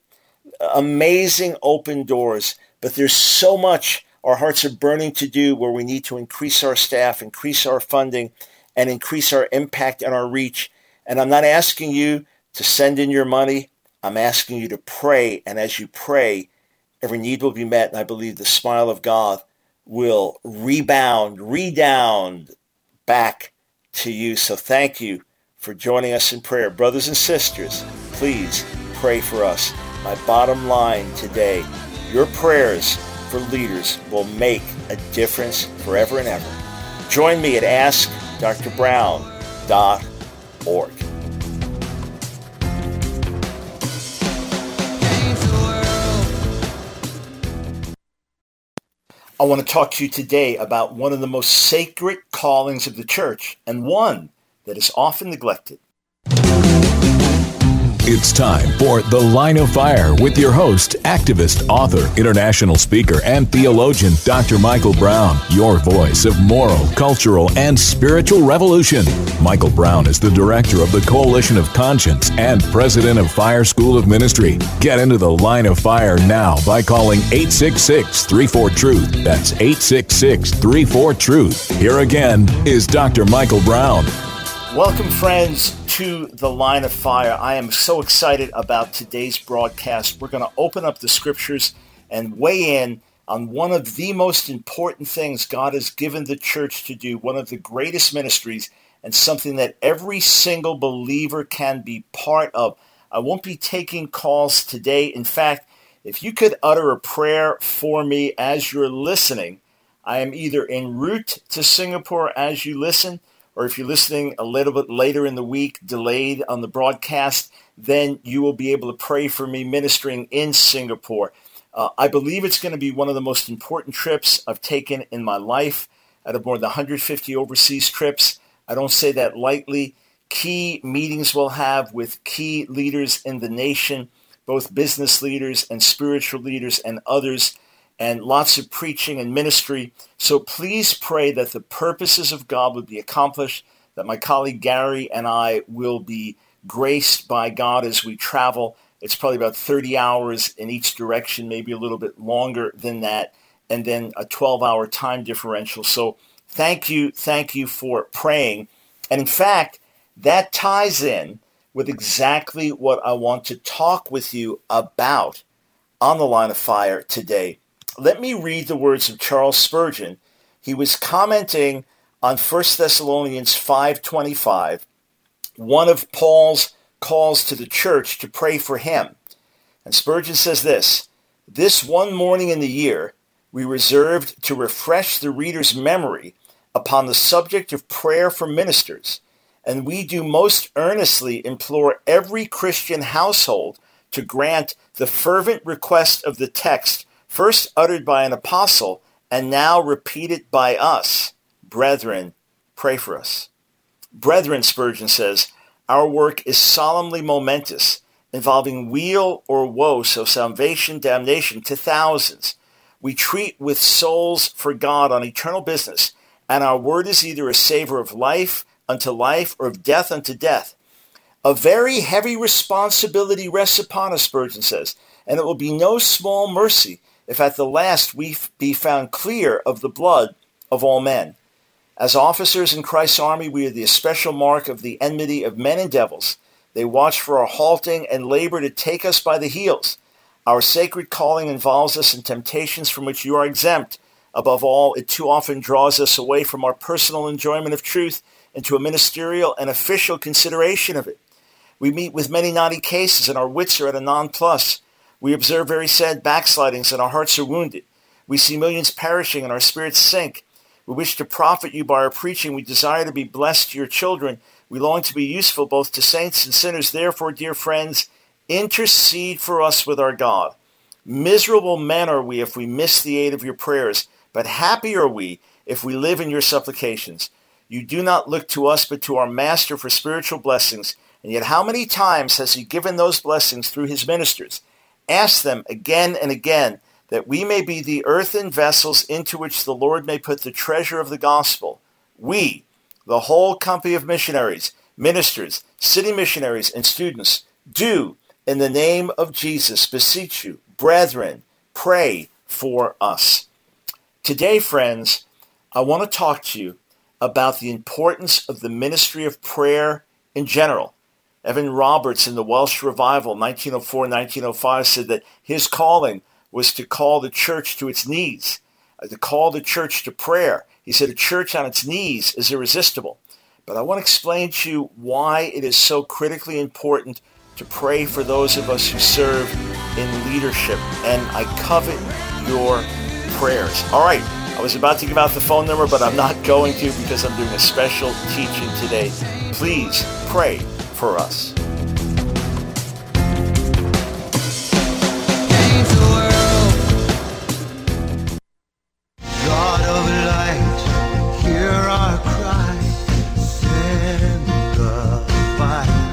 Amazing open doors, but there's so much our hearts are burning to do where we need to increase our staff, increase our funding, and increase our impact and our reach. And I'm not asking you to send in your money. I'm asking you to pray. And as you pray, every need will be met, and I believe the smile of God will rebound, redound back to you. So thank you for joining us in prayer. Brothers and sisters, please pray for us. My bottom line today, your prayers for leaders will make a difference forever and ever. Join me at ask dr brown dot org. I want to talk to you today about one of the most sacred callings of the church and one that is often neglected. It's time for The Line of Fire with your host, activist, author, international speaker, and theologian, Doctor Michael Brown, your voice of moral, cultural, and spiritual revolution. Michael Brown is the director of the Coalition of Conscience and president of Fire School of Ministry. Get into The Line of Fire now by calling eight six six, three four, truth. That's eight six six, three four, truth. Here again is Doctor Michael Brown. Welcome, friends, to The Line of Fire. I am so excited about today's broadcast. We're going to open up the scriptures and weigh in on one of the most important things God has given the church to do, one of the greatest ministries, and something that every single believer can be part of. I won't be taking calls today. In fact, if you could utter a prayer for me as you're listening, I am either en route to Singapore as you listen, or if you're listening a little bit later in the week, delayed on the broadcast, then you will be able to pray for me ministering in Singapore. Uh, I believe it's going to be one of the most important trips I've taken in my life. Out of more than one hundred fifty overseas trips, I don't say that lightly. Key meetings we'll have with key leaders in the nation, both business leaders and spiritual leaders and others, and lots of preaching and ministry. So please pray that the purposes of God would be accomplished, that my colleague Gary and I will be graced by God as we travel. It's probably about thirty hours in each direction, maybe a little bit longer than that, and then a twelve-hour time differential. So thank you, thank you for praying. And in fact, that ties in with exactly what I want to talk with you about on the Line of Fire today. Let me read the words of Charles Spurgeon. He was commenting on First Thessalonians five twenty-five, one of Paul's calls to the church to pray for him. And Spurgeon says this: "This one morning in the year, we reserved to refresh the reader's memory upon the subject of prayer for ministers, and we do most earnestly implore every Christian household to grant the fervent request of the text first uttered by an apostle and now repeated by us. Brethren, pray for us." Brethren, Spurgeon says, our work is solemnly momentous, involving weal or woe, so salvation, damnation, to thousands. We treat with souls for God on eternal business, and our word is either a savor of life unto life or of death unto death. A very heavy responsibility rests upon us, Spurgeon says, and it will be no small mercy if at the last we be found clear of the blood of all men. As officers in Christ's army, we are the especial mark of the enmity of men and devils. They watch for our halting and labor to take us by the heels. Our sacred calling involves us in temptations from which you are exempt. Above all, it too often draws us away from our personal enjoyment of truth into a ministerial and official consideration of it. We meet with many knotty cases and our wits are at a nonplus. We observe very sad backslidings and our hearts are wounded. We see millions perishing and our spirits sink. We wish to profit you by our preaching. We desire to be blessed to your children. We long to be useful both to saints and sinners. Therefore, dear friends, intercede for us with our God. Miserable men are we if we miss the aid of your prayers, but happy are we if we live in your supplications. You do not look to us but to our Master for spiritual blessings, and yet how many times has he given those blessings through his ministers? Ask them again and again, that we may be the earthen vessels into which the Lord may put the treasure of the gospel. We, the whole company of missionaries, ministers, city missionaries, and students, do, in the name of Jesus, beseech you, brethren, pray for us. Today, friends, I want to talk to you about the importance of the ministry of prayer in general. Evan Roberts in the Welsh Revival, nineteen oh four to nineteen oh five, said that his calling was to call the church to its knees, to call the church to prayer. He said a church on its knees is irresistible. But I want to explain to you why it is so critically important to pray for those of us who serve in leadership, and I covet your prayers. All right, I was about to give out the phone number, but I'm not going to because I'm doing a special teaching today. Please pray for us. God of light, hear our cry, send the fire.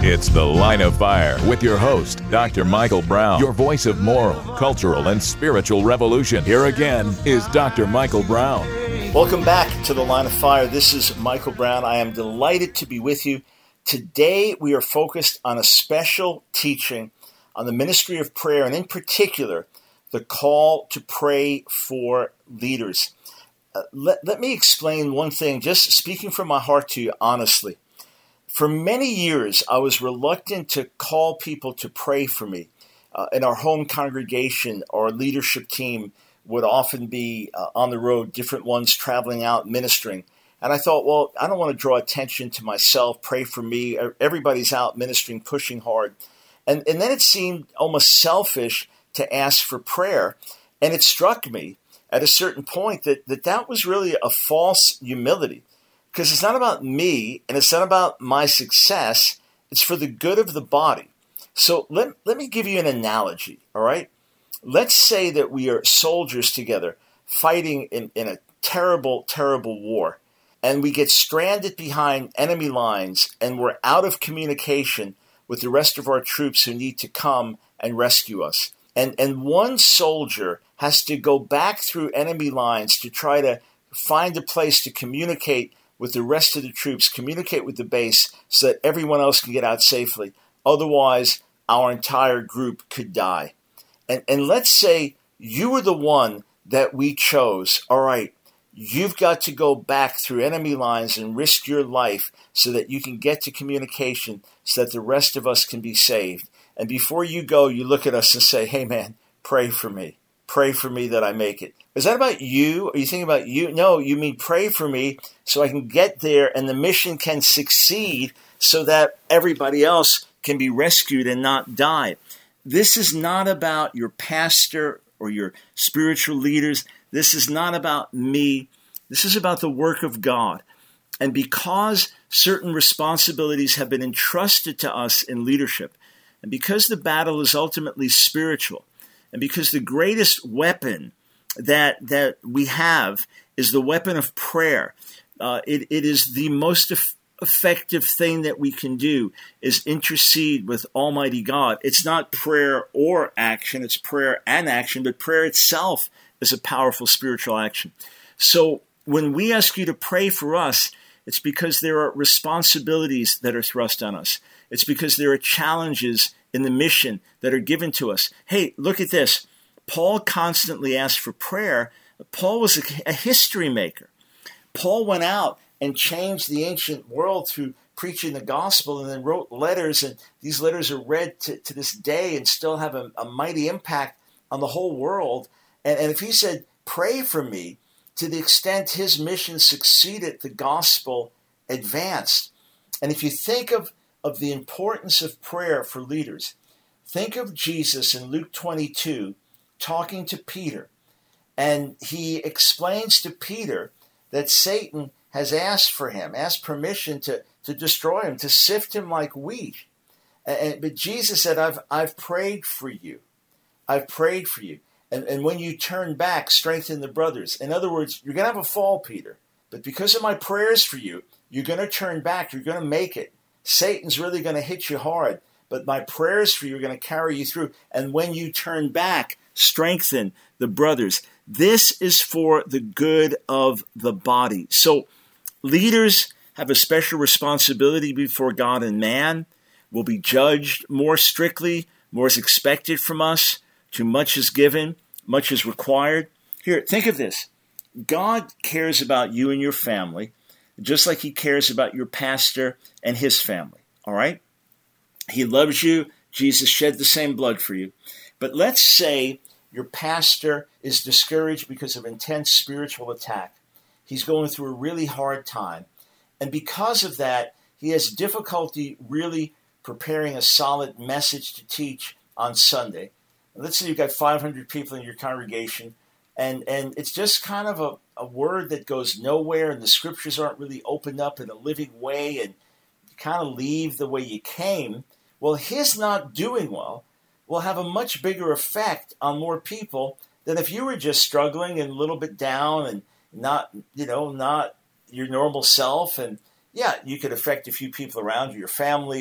It's The Line of Fire with your host, Doctor Michael Brown, your voice of moral, cultural, and spiritual revolution. Here again is Doctor Michael Brown. Welcome back to The Line of Fire. This is Michael Brown. I am delighted to be with you. Today we are focused on a special teaching on the ministry of prayer, and in particular, the call to pray for leaders. Uh, let, let me explain one thing, just speaking from my heart to you honestly. For many years, I was reluctant to call people to pray for me. Uh, in our home congregation, our leadership team would often be uh, on the road, different ones traveling out ministering. And I thought, well, I don't want to draw attention to myself, pray for me. Everybody's out ministering, pushing hard. And, and then it seemed almost selfish to ask for prayer. And it struck me at a certain point that that, that was really a false humility. Because it's not about me and it's not about my success. It's for the good of the body. So let, let me give you an analogy, all right? Let's say that we are soldiers together fighting in, in a terrible, terrible war. And we get stranded behind enemy lines and we're out of communication with the rest of our troops who need to come and rescue us. And, and one soldier has to go back through enemy lines to try to find a place to communicate with the rest of the troops, communicate with the base so that everyone else can get out safely. Otherwise, our entire group could die. And, and let's say you were the one that we chose. All right, you've got to go back through enemy lines and risk your life so that you can get to communication so that the rest of us can be saved. And before you go, you look at us and say, hey, man, pray for me. Pray for me that I make it. Is that about you? Are you thinking about you? No, you mean pray for me so I can get there and the mission can succeed so that everybody else can be rescued and not die. This is not about your pastor or your spiritual leaders. This is not about me. This is about the work of God. And because certain responsibilities have been entrusted to us in leadership, and because the battle is ultimately spiritual, and because the greatest weapon that that we have is the weapon of prayer, uh, it, it is the most effective effective thing that we can do is intercede with Almighty God. It's not prayer or action, it's prayer and action, but prayer itself is a powerful spiritual action. So when we ask you to pray for us, it's because there are responsibilities that are thrust on us. It's because there are challenges in the mission that are given to us. Hey, look at this. Paul constantly asked for prayer. Paul was a, a history maker. Paul went out and changed the ancient world through preaching the gospel and then wrote letters. And these letters are read to, to this day and still have a, a mighty impact on the whole world. And, and if he said, pray for me, to the extent his mission succeeded, the gospel advanced. And if you think of, of the importance of prayer for leaders, think of Jesus in Luke twenty-two talking to Peter. And he explains to Peter that Satan has asked for him, asked permission to, to destroy him, to sift him like wheat. And, but Jesus said, I've, I've prayed for you. I've prayed for you. And, and when you turn back, strengthen the brothers. In other words, you're going to have a fall, Peter. But because of my prayers for you, you're going to turn back. You're going to make it. Satan's really going to hit you hard. But my prayers for you are going to carry you through. And when you turn back, strengthen the brothers. This is for the good of the body. So leaders have a special responsibility before God and man, will be judged more strictly, more is expected from us. Too much is given, much is required. Here, think of this. God cares about you and your family, just like he cares about your pastor and his family, all right? He loves you. Jesus shed the same blood for you. But let's say your pastor is discouraged because of intense spiritual attack. He's going through a really hard time. And because of that, he has difficulty really preparing a solid message to teach on Sunday. And let's say you've got five hundred people in your congregation, and, and it's just kind of a, a word that goes nowhere, and the scriptures aren't really opened up in a living way, and you kind of leave the way you came. Well, his not doing well will have a much bigger effect on more people than if you were just struggling and a little bit down and not, you know, not your normal self. And yeah, you could affect a few people around you, your family or, or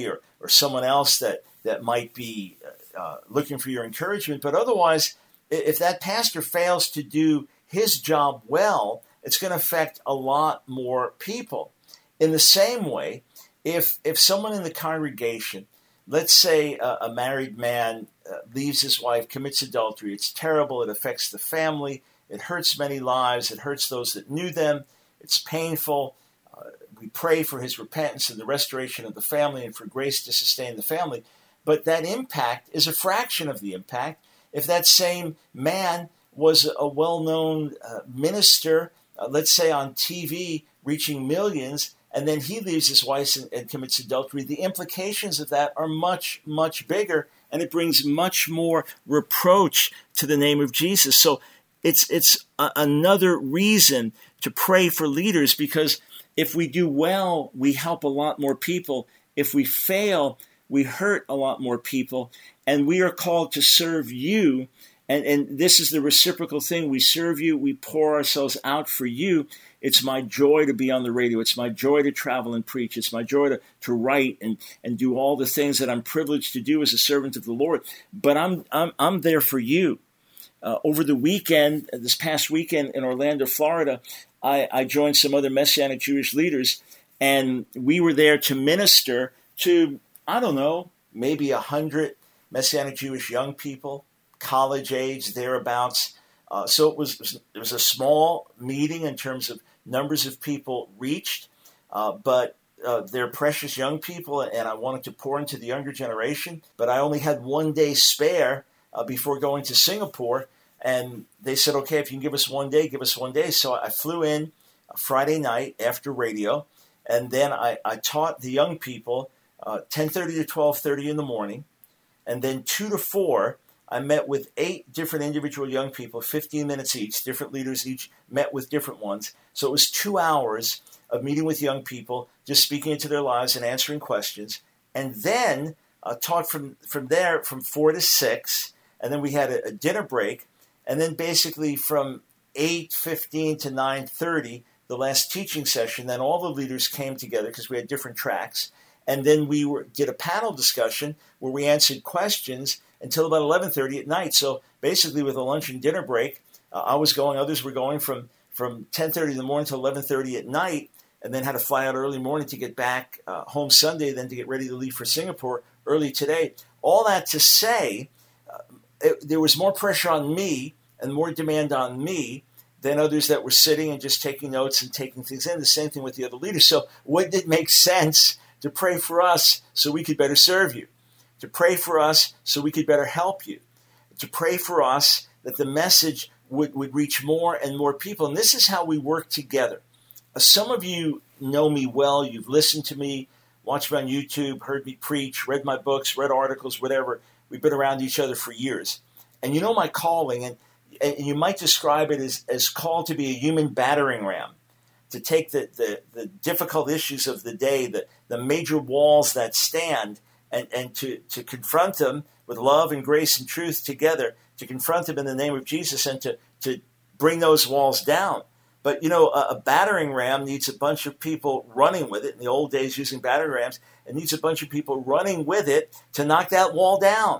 or someone else that, that might be uh, looking for your encouragement. But otherwise, if that pastor fails to do his job well, it's going to affect a lot more people. In the same way, if if someone in the congregation, let's say a, a married man uh, leaves his wife, commits adultery, it's terrible, it affects the family, it hurts many lives, it hurts those that knew them, it's painful. Uh, we pray for his repentance and the restoration of the family and for grace to sustain the family. But that impact is a fraction of the impact if that same man was a well-known uh, minister, uh, let's say on T V, reaching millions, and then he leaves his wife and, and commits adultery. The implications of that are much, much bigger, and it brings much more reproach to the name of Jesus. So it's it's a, another reason to pray for leaders, because if we do well, we help a lot more people. If we fail, we hurt a lot more people, and we are called to serve you. And, and this is the reciprocal thing. We serve you. We pour ourselves out for you. It's my joy to be on the radio. It's my joy to travel and preach. It's my joy to, to write and, and do all the things that I'm privileged to do as a servant of the Lord. But I'm I'm I'm there for you. Uh, over the weekend, this past weekend in Orlando, Florida, I, I joined some other Messianic Jewish leaders, and we were there to minister to, I don't know, maybe a hundred Messianic Jewish young people, college age, thereabouts. Uh, so it was it was a small meeting in terms of numbers of people reached, uh, but uh, they're precious young people, and I wanted to pour into the younger generation. But I only had one day spare uh, before going to Singapore, and they said, okay, if you can give us one day, give us one day. So I flew in Friday night after radio, and then I, I taught the young people uh, ten thirty to twelve thirty in the morning, and then two to four, I met with eight different individual young people, fifteen minutes each, different leaders each met with different ones. So it was two hours of meeting with young people, just speaking into their lives and answering questions. And then uh, taught from, from there from four to six. And then we had a, a dinner break. And then basically from eight fifteen to nine thirty, the last teaching session, then all the leaders came together because we had different tracks. And then we were, did a panel discussion where we answered questions until about eleven thirty at night. So basically with a lunch and dinner break, uh, I was going, others were going from, from ten thirty in the morning to eleven thirty at night, and then had to fly out early morning to get back uh, home Sunday, then to get ready to leave for Singapore early today. All that to say, uh, it, there was more pressure on me and more demand on me than others that were sitting and just taking notes and taking things in. The same thing with the other leaders. So wouldn't it make sense to pray for us so we could better serve you? To pray for us so we could better help you, to pray for us that the message would, would reach more and more people. And this is how we work together. Uh, some of you know me well. You've listened to me, watched me on YouTube, heard me preach, read my books, read articles, whatever. We've been around each other for years. And you know my calling, and, and you might describe it as, as called to be a human battering ram, to take the, the, the difficult issues of the day, the, the major walls that stand, And, and to, to confront them with love and grace and truth together, to confront them in the name of Jesus and to, to bring those walls down. But, you know, a, a battering ram needs a bunch of people running with it. In the old days, using battering rams, it needs a bunch of people running with it to knock that wall down.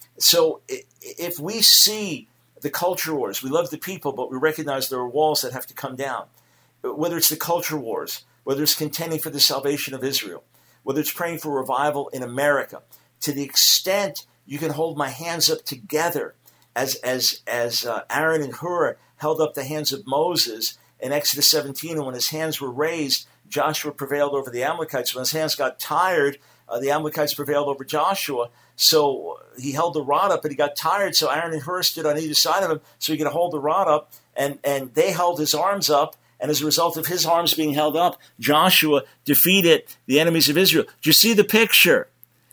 So if we see the culture wars, we love the people, but we recognize there are walls that have to come down. Whether it's the culture wars, whether it's contending for the salvation of Israel, whether it's praying for revival in America, to the extent you can hold my hands up together as as as uh, Aaron and Hur held up the hands of Moses in Exodus seventeen, and when his hands were raised, Joshua prevailed over the Amalekites. When his hands got tired, uh, the Amalekites prevailed over Joshua. So he held the rod up, and he got tired, so Aaron and Hur stood on either side of him so he could hold the rod up, and, and they held his arms up. And as a result of his arms being held up, Joshua defeated the enemies of Israel. Do you see the picture?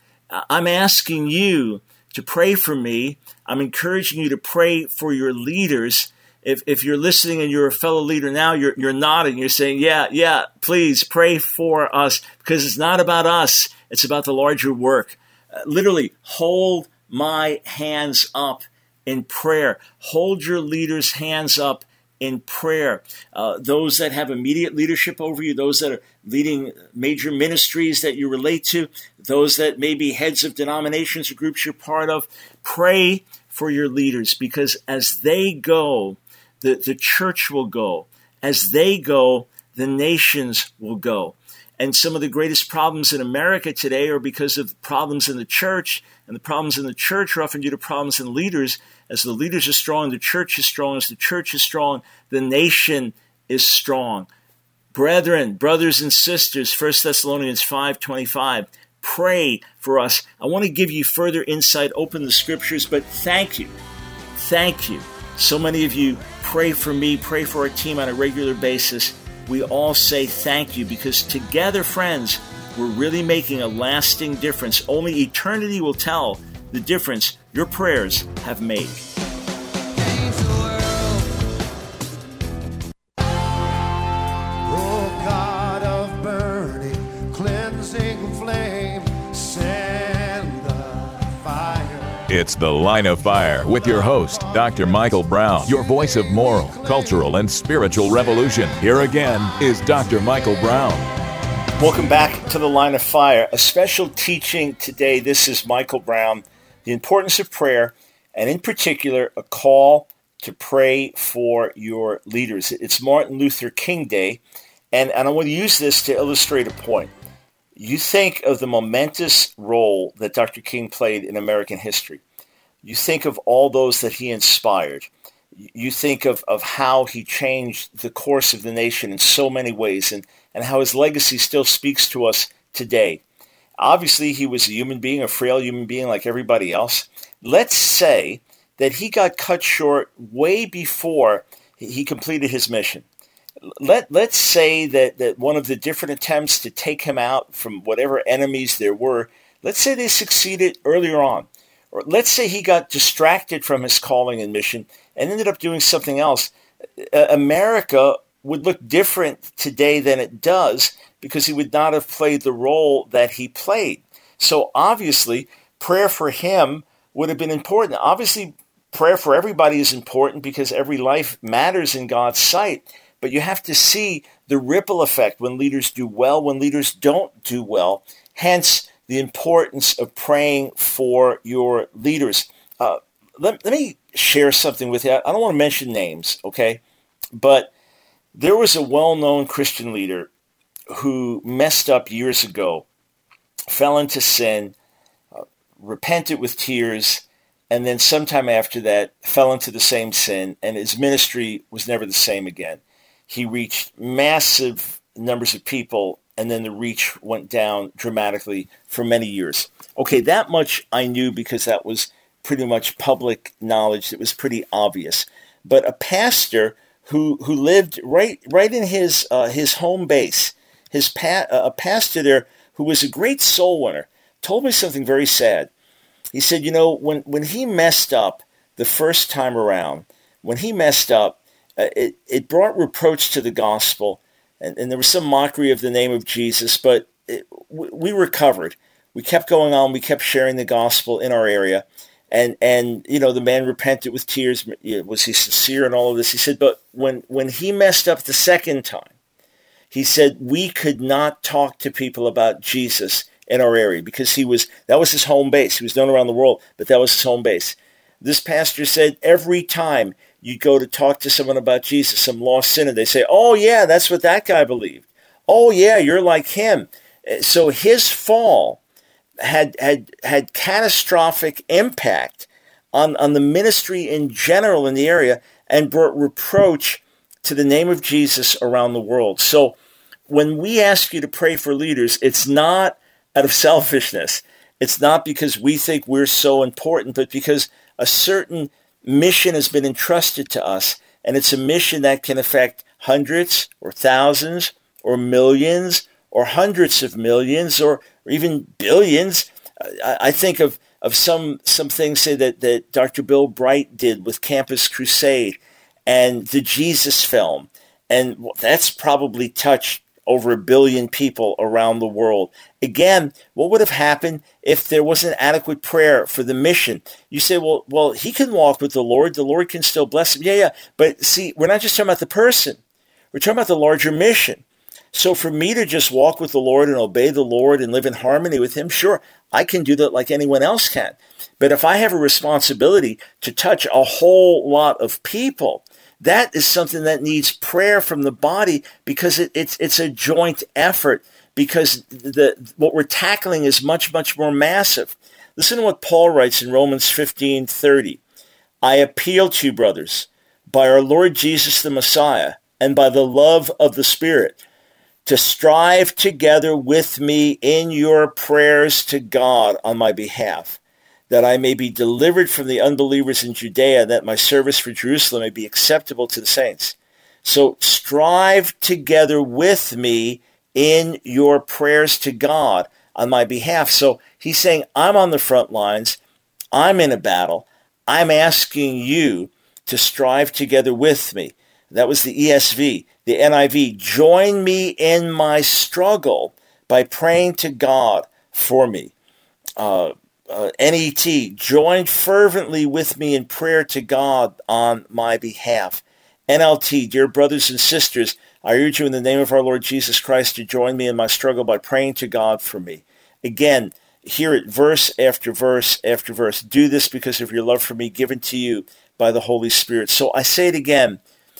I'm asking you to pray for me. I'm encouraging you to pray for your leaders. If if you're listening and you're a fellow leader now, you're you're nodding. You're saying, yeah, yeah, please pray for us, because it's not about us. It's about the larger work. Uh, literally, hold my hands up in prayer. Hold your leaders' hands up in prayer. Uh, those that have immediate leadership over you, those that are leading major ministries that you relate to, those that may be heads of denominations or groups you're part of, pray for your leaders, because as they go, the, the church will go. As they go, the nations will go. And some of the greatest problems in America today are because of problems in the church, and the problems in the church are often due to problems in leaders. As the leaders are strong, the church is strong. As the church is strong, the nation is strong. Brethren, brothers and sisters, First Thessalonians five twenty-five, pray for us. I want to give you further insight, open the scriptures, but thank you. Thank you. So many of you pray for me, pray for our team on a regular basis. We all say thank you, because together, friends, we're really making a lasting difference. Only eternity will tell the difference your prayers have made. Oh God of burning, cleansing flame, send the fire. It's The Line of Fire with your host, Doctor Michael Brown, your voice of moral, cultural, and spiritual revolution. Here again is Doctor Michael Brown. Welcome back to The Line of Fire. A special teaching today. This is Michael Brown. The importance of prayer, and in particular, a call to pray for your leaders. It's Martin Luther King Day, and, and I want to use this to illustrate a point. You think of the momentous role that Doctor King played in American history. You think of all those that he inspired. You think of, of how he changed the course of the nation in so many ways, and, and how his legacy still speaks to us today. Obviously, he was a human being, a frail human being like everybody else. Let's say that he got cut short way before he completed his mission. Let, let's say that, that one of the different attempts to take him out from whatever enemies there were, let's say they succeeded earlier on. Or let's say he got distracted from his calling and mission and ended up doing something else. Uh, America would look different today than it does, because he would not have played the role that he played. So obviously, prayer for him would have been important. Obviously, prayer for everybody is important, because every life matters in God's sight. But you have to see the ripple effect when leaders do well, when leaders don't do well. Hence, the importance of praying for your leaders. Uh, let, let me share something with you. I don't want to mention names, okay? But there was a well-known Christian leader who messed up years ago, fell into sin, uh, repented with tears, and then sometime after that fell into the same sin, and his ministry was never the same again. He reached massive numbers of people, and then the reach went down dramatically for many years. Okay, that much I knew, because that was pretty much public knowledge. It was pretty obvious. But a pastor who who lived right right in his uh, his home base, his pa- uh, a pastor there who was a great soul winner, told me something very sad. He said, you know, when, when he messed up the first time around, when he messed up, uh, it, it brought reproach to the gospel, and, and there was some mockery of the name of Jesus, but it, we, we recovered. We kept going on. We kept sharing the gospel in our area. And, and you know, the man repented with tears. Was he sincere in all of this? He said, but when, when he messed up the second time, he said, we could not talk to people about Jesus in our area, because he was, that was his home base. He was known around the world, but that was his home base. This pastor said, every time you go to talk to someone about Jesus, some lost sinner, they say, oh yeah, that's what that guy believed. Oh yeah, you're like him. So his fall had had had catastrophic impact on, on the ministry in general in the area, and brought reproach to the name of Jesus around the world. So when we ask you to pray for leaders, it's not out of selfishness. It's not because we think we're so important, but because a certain mission has been entrusted to us, and it's a mission that can affect hundreds or thousands or millions or hundreds of millions or, or even billions. I, I think of, of some some things, say that, that Doctor Bill Bright did with Campus Crusade and the Jesus film, and that's probably touched over a billion people around the world. Again, what would have happened if there wasn't adequate prayer for the mission? You say, well, well, he can walk with the Lord. The Lord can still bless him. Yeah, yeah. But see, we're not just talking about the person. We're talking about the larger mission. So for me to just walk with the Lord and obey the Lord and live in harmony with him, sure, I can do that like anyone else can. But if I have a responsibility to touch a whole lot of people, that is something that needs prayer from the body, because it, it's it's a joint effort, because the what we're tackling is much, much more massive. Listen to what Paul writes in Romans fifteen thirty. I appeal to you, brothers, by our Lord Jesus the Messiah, and by the love of the Spirit, to strive together with me in your prayers to God on my behalf, that I may be delivered from the unbelievers in Judea, that my service for Jerusalem may be acceptable to the saints. So strive together with me in your prayers to God on my behalf. So he's saying, I'm on the front lines. I'm in a battle. I'm asking you to strive together with me. That was the E S V. The N I V, join me in my struggle by praying to God for me. Uh, uh, N E T, join fervently with me in prayer to God on my behalf. N L T, dear brothers and sisters, I urge you in the name of our Lord Jesus Christ to join me in my struggle by praying to God for me. Again, hear it verse after verse after verse. Do this because of your love for me given to you by the Holy Spirit. So I say it again.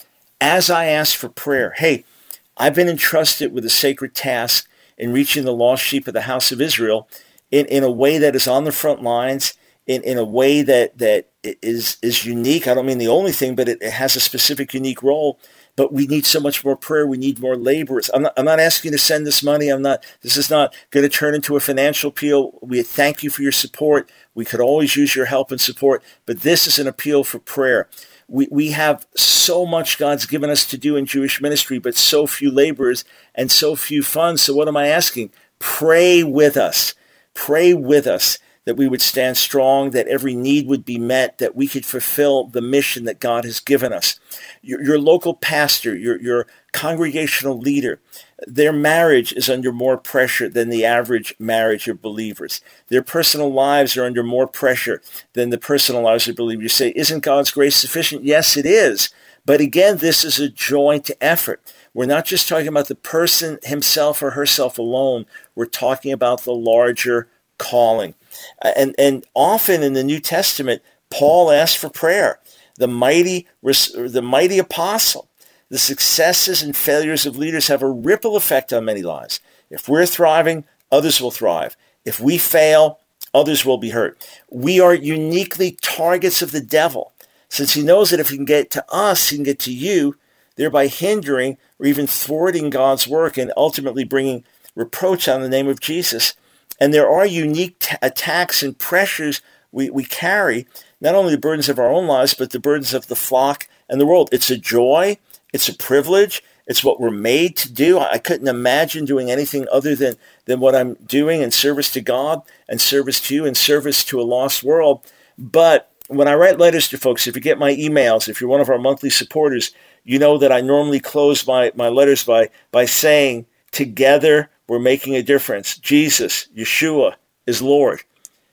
As I ask for prayer, hey, I've been entrusted with a sacred task in reaching the lost sheep of the house of Israel in, in a way that is on the front lines, in, in a way that, that is, is unique. I don't mean the only thing, but it, it has a specific, unique role. But we need so much more prayer. We need more laborers. I'm not, I'm not asking you to send this money. I'm not. This is not going to turn into a financial appeal. We thank you for your support. We could always use your help and support, but this is an appeal for prayer. We we have so much God's given us to do in Jewish ministry, but so few laborers and so few funds. So what am I asking? Pray with us. Pray with us that we would stand strong, that every need would be met, that we could fulfill the mission that God has given us. Your, your local pastor, your, your congregational leader, their marriage is under more pressure than the average marriage of believers. Their personal lives are under more pressure than the personal lives of believers. You say, isn't God's grace sufficient? Yes, it is. But again, this is a joint effort. We're not just talking about the person himself or herself alone. We're talking about the larger calling. And, and often in the New Testament, Paul asked for prayer. The mighty, the mighty apostle. The successes and failures of leaders have a ripple effect on many lives. If we're thriving, others will thrive. If we fail, others will be hurt. We are uniquely targets of the devil, since he knows that if he can get to us, he can get to you, thereby hindering or even thwarting God's work and ultimately bringing reproach on the name of Jesus. And there are unique t- attacks and pressures we, we carry, not only the burdens of our own lives, but the burdens of the flock and the world. It's a joy. It's a privilege. It's what we're made to do. I couldn't imagine doing anything other than, than what I'm doing in service to God and service to you and service to a lost world. But when I write letters to folks, if you get my emails, if you're one of our monthly supporters, you know that I normally close my, my letters by, by saying, together we're making a difference. Jesus, Yeshua, is Lord.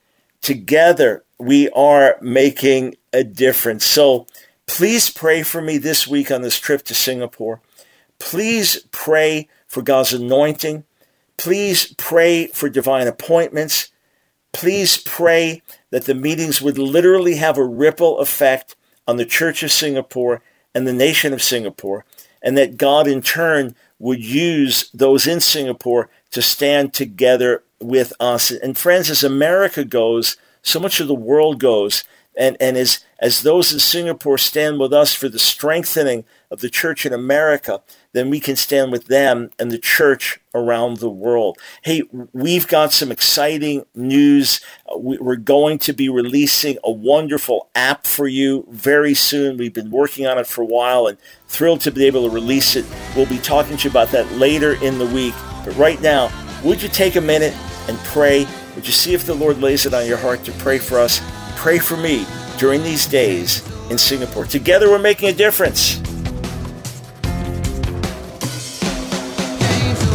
Together we are making a difference. So please pray for me this week on this trip to Singapore. Please pray for God's anointing. Please pray for divine appointments. Please pray that the meetings would literally have a ripple effect on the Church of Singapore and the nation of Singapore, and that God in turn would use those in Singapore to stand together with us. And friends, as America goes, so much of the world goes. And, and as, as those in Singapore stand with us for the strengthening of the church in America, then we can stand with them and the church around the world. Hey, we've got some exciting news. We're going to be releasing a wonderful app for you very soon. We've been working on it for a while and thrilled to be able to release it. We'll be talking to you about that later in the week. But right now, would you take a minute and pray? Would you see if the Lord lays it on your heart to pray for us? Pray for me during these days in Singapore. Together we're making a difference. Games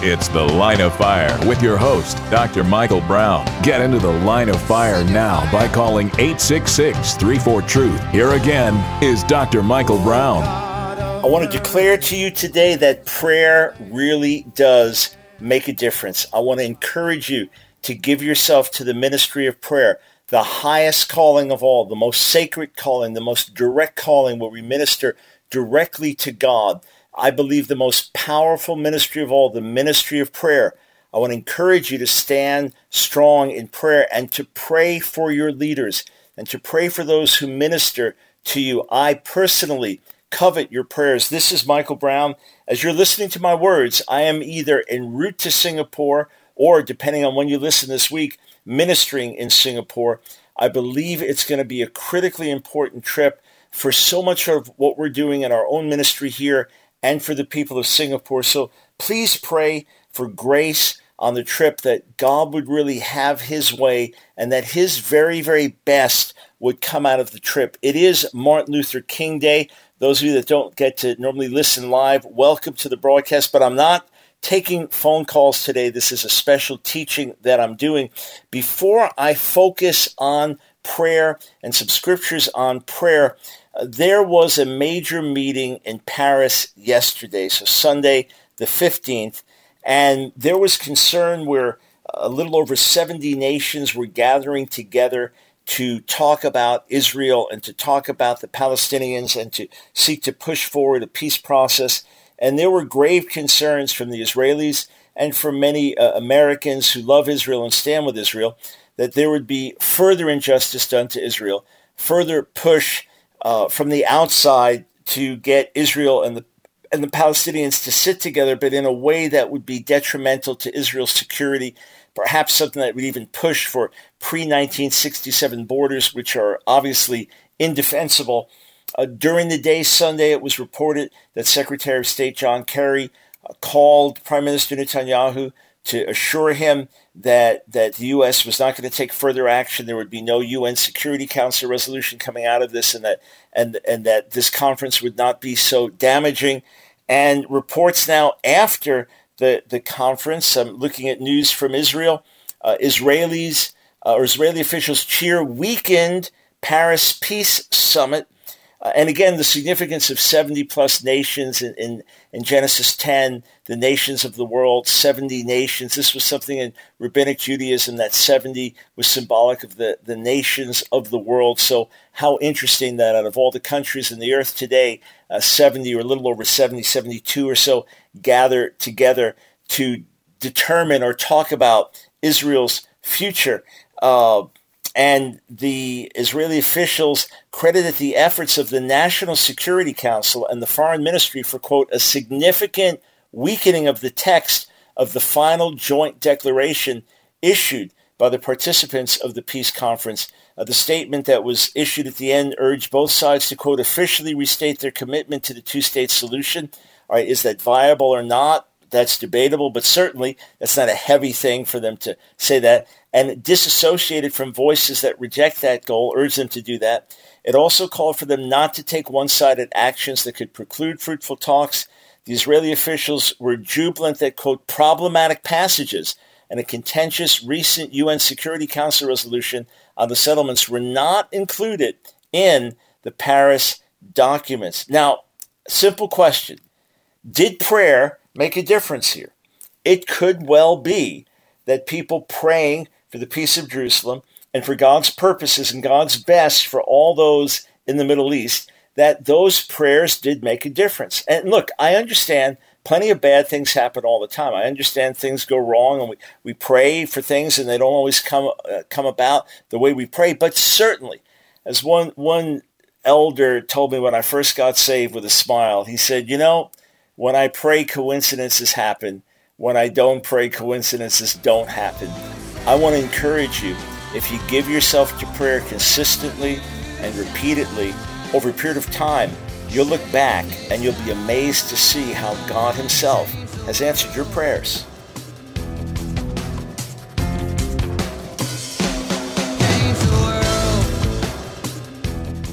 It's The Line of Fire with your host, Doctor Michael Brown. Get into the Line of Fire now by calling eight six six, three four, TRUTH. Here again is Doctor Michael Brown. I want to declare to you today that prayer really does make a difference. I want to encourage you to give yourself to the ministry of prayer, the highest calling of all, the most sacred calling, the most direct calling where we minister directly to God. I believe the most powerful ministry of all, the ministry of prayer. I want to encourage you to stand strong in prayer and to pray for your leaders and to pray for those who minister to you. I personally covet your prayers. This is Michael Brown. As you're listening to my words, I am either en route to Singapore or, depending on when you listen this week, ministering in Singapore. I believe it's going to be a critically important trip for so much of what we're doing in our own ministry here and for the people of Singapore. So please pray for grace on the trip, that God would really have his way and that his very, very best would come out of the trip. It is Martin Luther King Day. Those of you that don't get to normally listen live, welcome to the broadcast, but I'm not taking phone calls today. This is a special teaching that I'm doing. Before I focus on prayer and some scriptures on prayer, uh, there was a major meeting in Paris yesterday, so Sunday the fifteenth, and there was concern where a little over seventy nations were gathering together to talk about Israel and to talk about the Palestinians and to seek to push forward a peace process. And there were grave concerns from the Israelis and from many uh, Americans who love Israel and stand with Israel that there would be further injustice done to Israel, further push uh, from the outside to get Israel and the and the Palestinians to sit together, but in a way that would be detrimental to Israel's security, perhaps something that would even push for pre nineteen sixty-seven borders, which are obviously indefensible. Uh, during the day Sunday, it was reported that Secretary of State John Kerry uh, called Prime Minister Netanyahu to assure him that, that the U S was not going to take further action. There would be no U N Security Council resolution coming out of this, and that and and that this conference would not be so damaging. And reports now after the, the conference, I'm looking at news from Israel, uh, Israelis uh, or Israeli officials cheer weakened Paris Peace Summit. Uh, and again, the significance of seventy plus nations in, in, in Genesis ten, the nations of the world, seventy nations. This was something in Rabbinic Judaism that seventy was symbolic of the, the nations of the world. So how interesting that out of all the countries in the earth today, uh, seventy or a little over seventy, seventy-two or so gather together to determine or talk about Israel's future. Uh, And the Israeli officials credited the efforts of the National Security Council and the Foreign Ministry for, quote, a significant weakening of the text of the final joint declaration issued by the participants of the peace conference. Uh, the statement that was issued at the end urged both sides to, quote, officially restate their commitment to the two-state solution. All right, is that viable or not? That's debatable, but certainly that's not a heavy thing for them to say that. And disassociated from voices that reject that goal, urged them to do that. It also called for them not to take one-sided actions that could preclude fruitful talks. The Israeli officials were jubilant that, quote, problematic passages and a contentious recent U N Security Council resolution on the settlements were not included in the Paris documents. Now, simple question. Did prayer make a difference here? It could well be that people praying for the peace of Jerusalem and for God's purposes and God's best for all those in the Middle East, that those prayers did make a difference. And look, I understand plenty of bad things happen all the time. I understand things go wrong, and we, we pray for things and they don't always come uh, come about the way we pray. But certainly, as one one elder told me when I first got saved with a smile, he said, you know, when I pray, coincidences happen. When I don't pray, coincidences don't happen. I want to encourage you, if you give yourself to prayer consistently and repeatedly over a period of time, you'll look back and you'll be amazed to see how God himself has answered your prayers.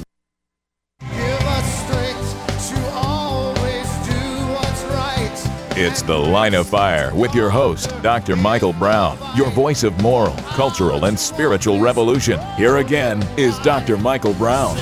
Give us strength to always do what's right. It's The Line of Fire with your host, Doctor Michael Brown, your voice of moral, cultural, and spiritual revolution. Here again is Doctor Michael Brown.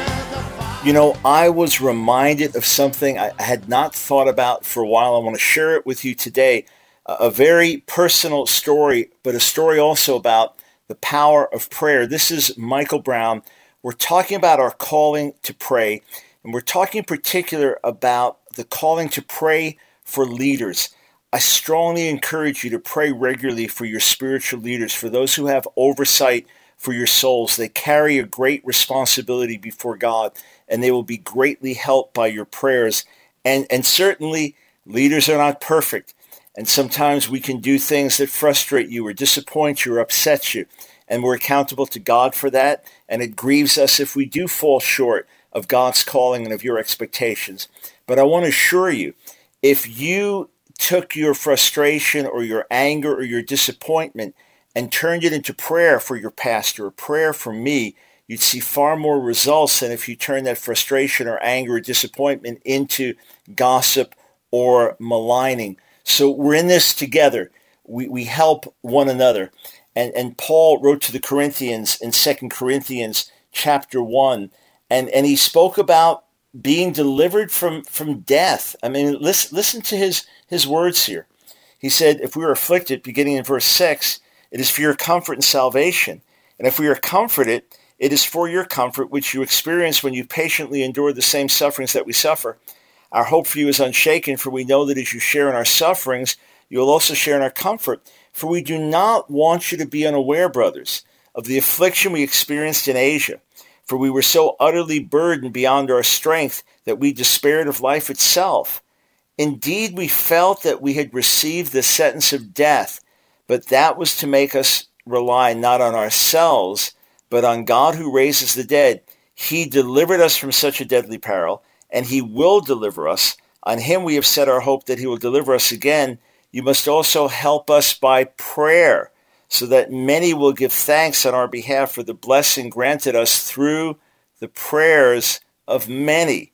You know, I was reminded of something I had not thought about for a while. I want to share it with you today. A very personal story, but a story also about the power of prayer. This is Michael Brown. We're talking about our calling to pray, and we're talking in particular about the calling to pray for leaders. I strongly encourage you to pray regularly for your spiritual leaders, for those who have oversight for your souls. They carry a great responsibility before God, and they will be greatly helped by your prayers. And, and certainly, leaders are not perfect. And sometimes we can do things that frustrate you or disappoint you or upset you. And we're accountable to God for that. And it grieves us if we do fall short of God's calling and of your expectations. But I want to assure you, if you took your frustration or your anger or your disappointment and turned it into prayer for your pastor or prayer for me, you'd see far more results than if you turn that frustration or anger or disappointment into gossip or maligning. So we're in this together. We we help one another. And and Paul wrote to the Corinthians in Second Corinthians chapter one, and, and he spoke about being delivered from, from death. I mean, listen, listen to his, his words here. He said, if we are afflicted, beginning in verse six, it is for your comfort and salvation. And if we are comforted, it is for your comfort, which you experience when you patiently endure the same sufferings that we suffer. Our hope for you is unshaken, for we know that as you share in our sufferings, you will also share in our comfort. For we do not want you to be unaware, brothers, of the affliction we experienced in Asia. For we were so utterly burdened beyond our strength that we despaired of life itself. Indeed, we felt that we had received the sentence of death, but that was to make us rely not on ourselves, but on God who raises the dead. He delivered us from such a deadly peril, and he will deliver us. On him we have set our hope that he will deliver us again. You must also help us by prayer, so that many will give thanks on our behalf for the blessing granted us through the prayers of many.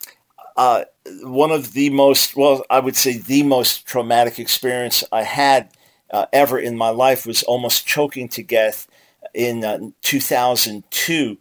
Uh, one of the most, well, I would say the most traumatic experience I had uh, ever in my life was almost choking to death in uh, two thousand two.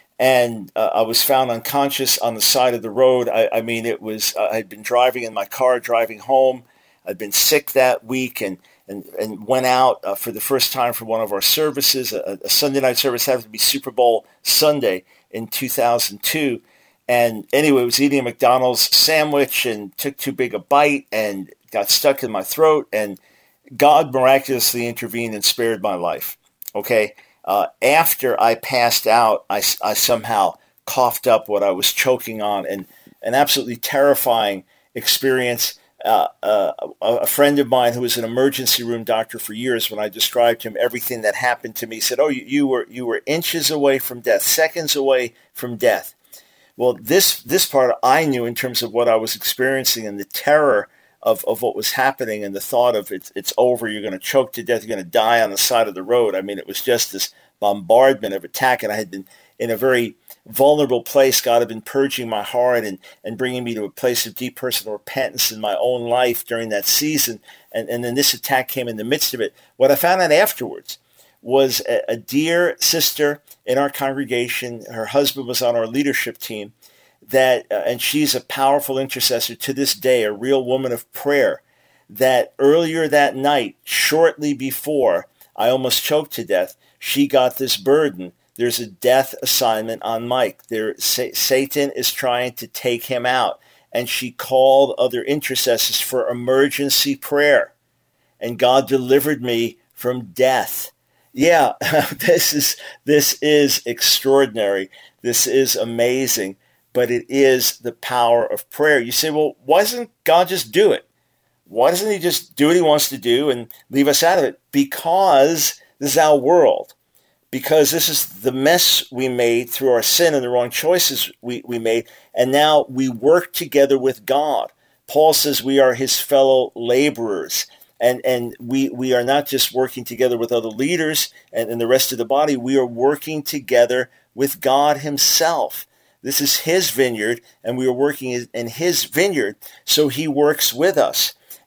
And uh, I was found unconscious on the side of the road. I, I mean, it was, uh, I'd been driving in my car, driving home. I'd been sick that week and and, and went out uh, for the first time for one of our services. A, a Sunday night service happened to be Super Bowl Sunday in two thousand two. And anyway, I was eating a McDonald's sandwich and took too big a bite and got stuck in my throat. And God miraculously intervened and spared my life. Okay. Uh, after I passed out, I, I somehow coughed up what I was choking on, and an absolutely terrifying experience. Uh, uh, a friend of mine who was an emergency room doctor for years, when I described to him everything that happened to me, said, oh, you, you were you were inches away from death, seconds away from death. Well, this this part I knew in terms of what I was experiencing and the terror of, of what was happening and the thought of it's, it's over, you're going to choke to death, you're going to die on the side of the road. I mean, it was just this bombardment of attack, and I had been in a very vulnerable place. God had been purging my heart and, and bringing me to a place of deep personal repentance in my own life during that season. And, and then this attack came in the midst of it. What I found out afterwards was a, a dear sister in our congregation, her husband was on our leadership team, that, uh, and she's a powerful intercessor to this day, a real woman of prayer, that earlier that night, shortly before I almost choked to death, she got this burden. There's a death assignment on Mike. There, sa- Satan is trying to take him out. And she called other intercessors for emergency prayer. And God delivered me from death. Yeah, this is this is extraordinary. This is amazing. But it is the power of prayer. You say, well, why doesn't God just do it? Why doesn't he just do what he wants to do and leave us out of it? Because this is our world. Because this is the mess we made through our sin and the wrong choices we, we made. And now we work together with God. Paul says we are his fellow laborers. And and we, we are not just working together with other leaders and, and the rest of the body. We are working together with God himself. This is his vineyard, and we are working in his vineyard, so he works with us.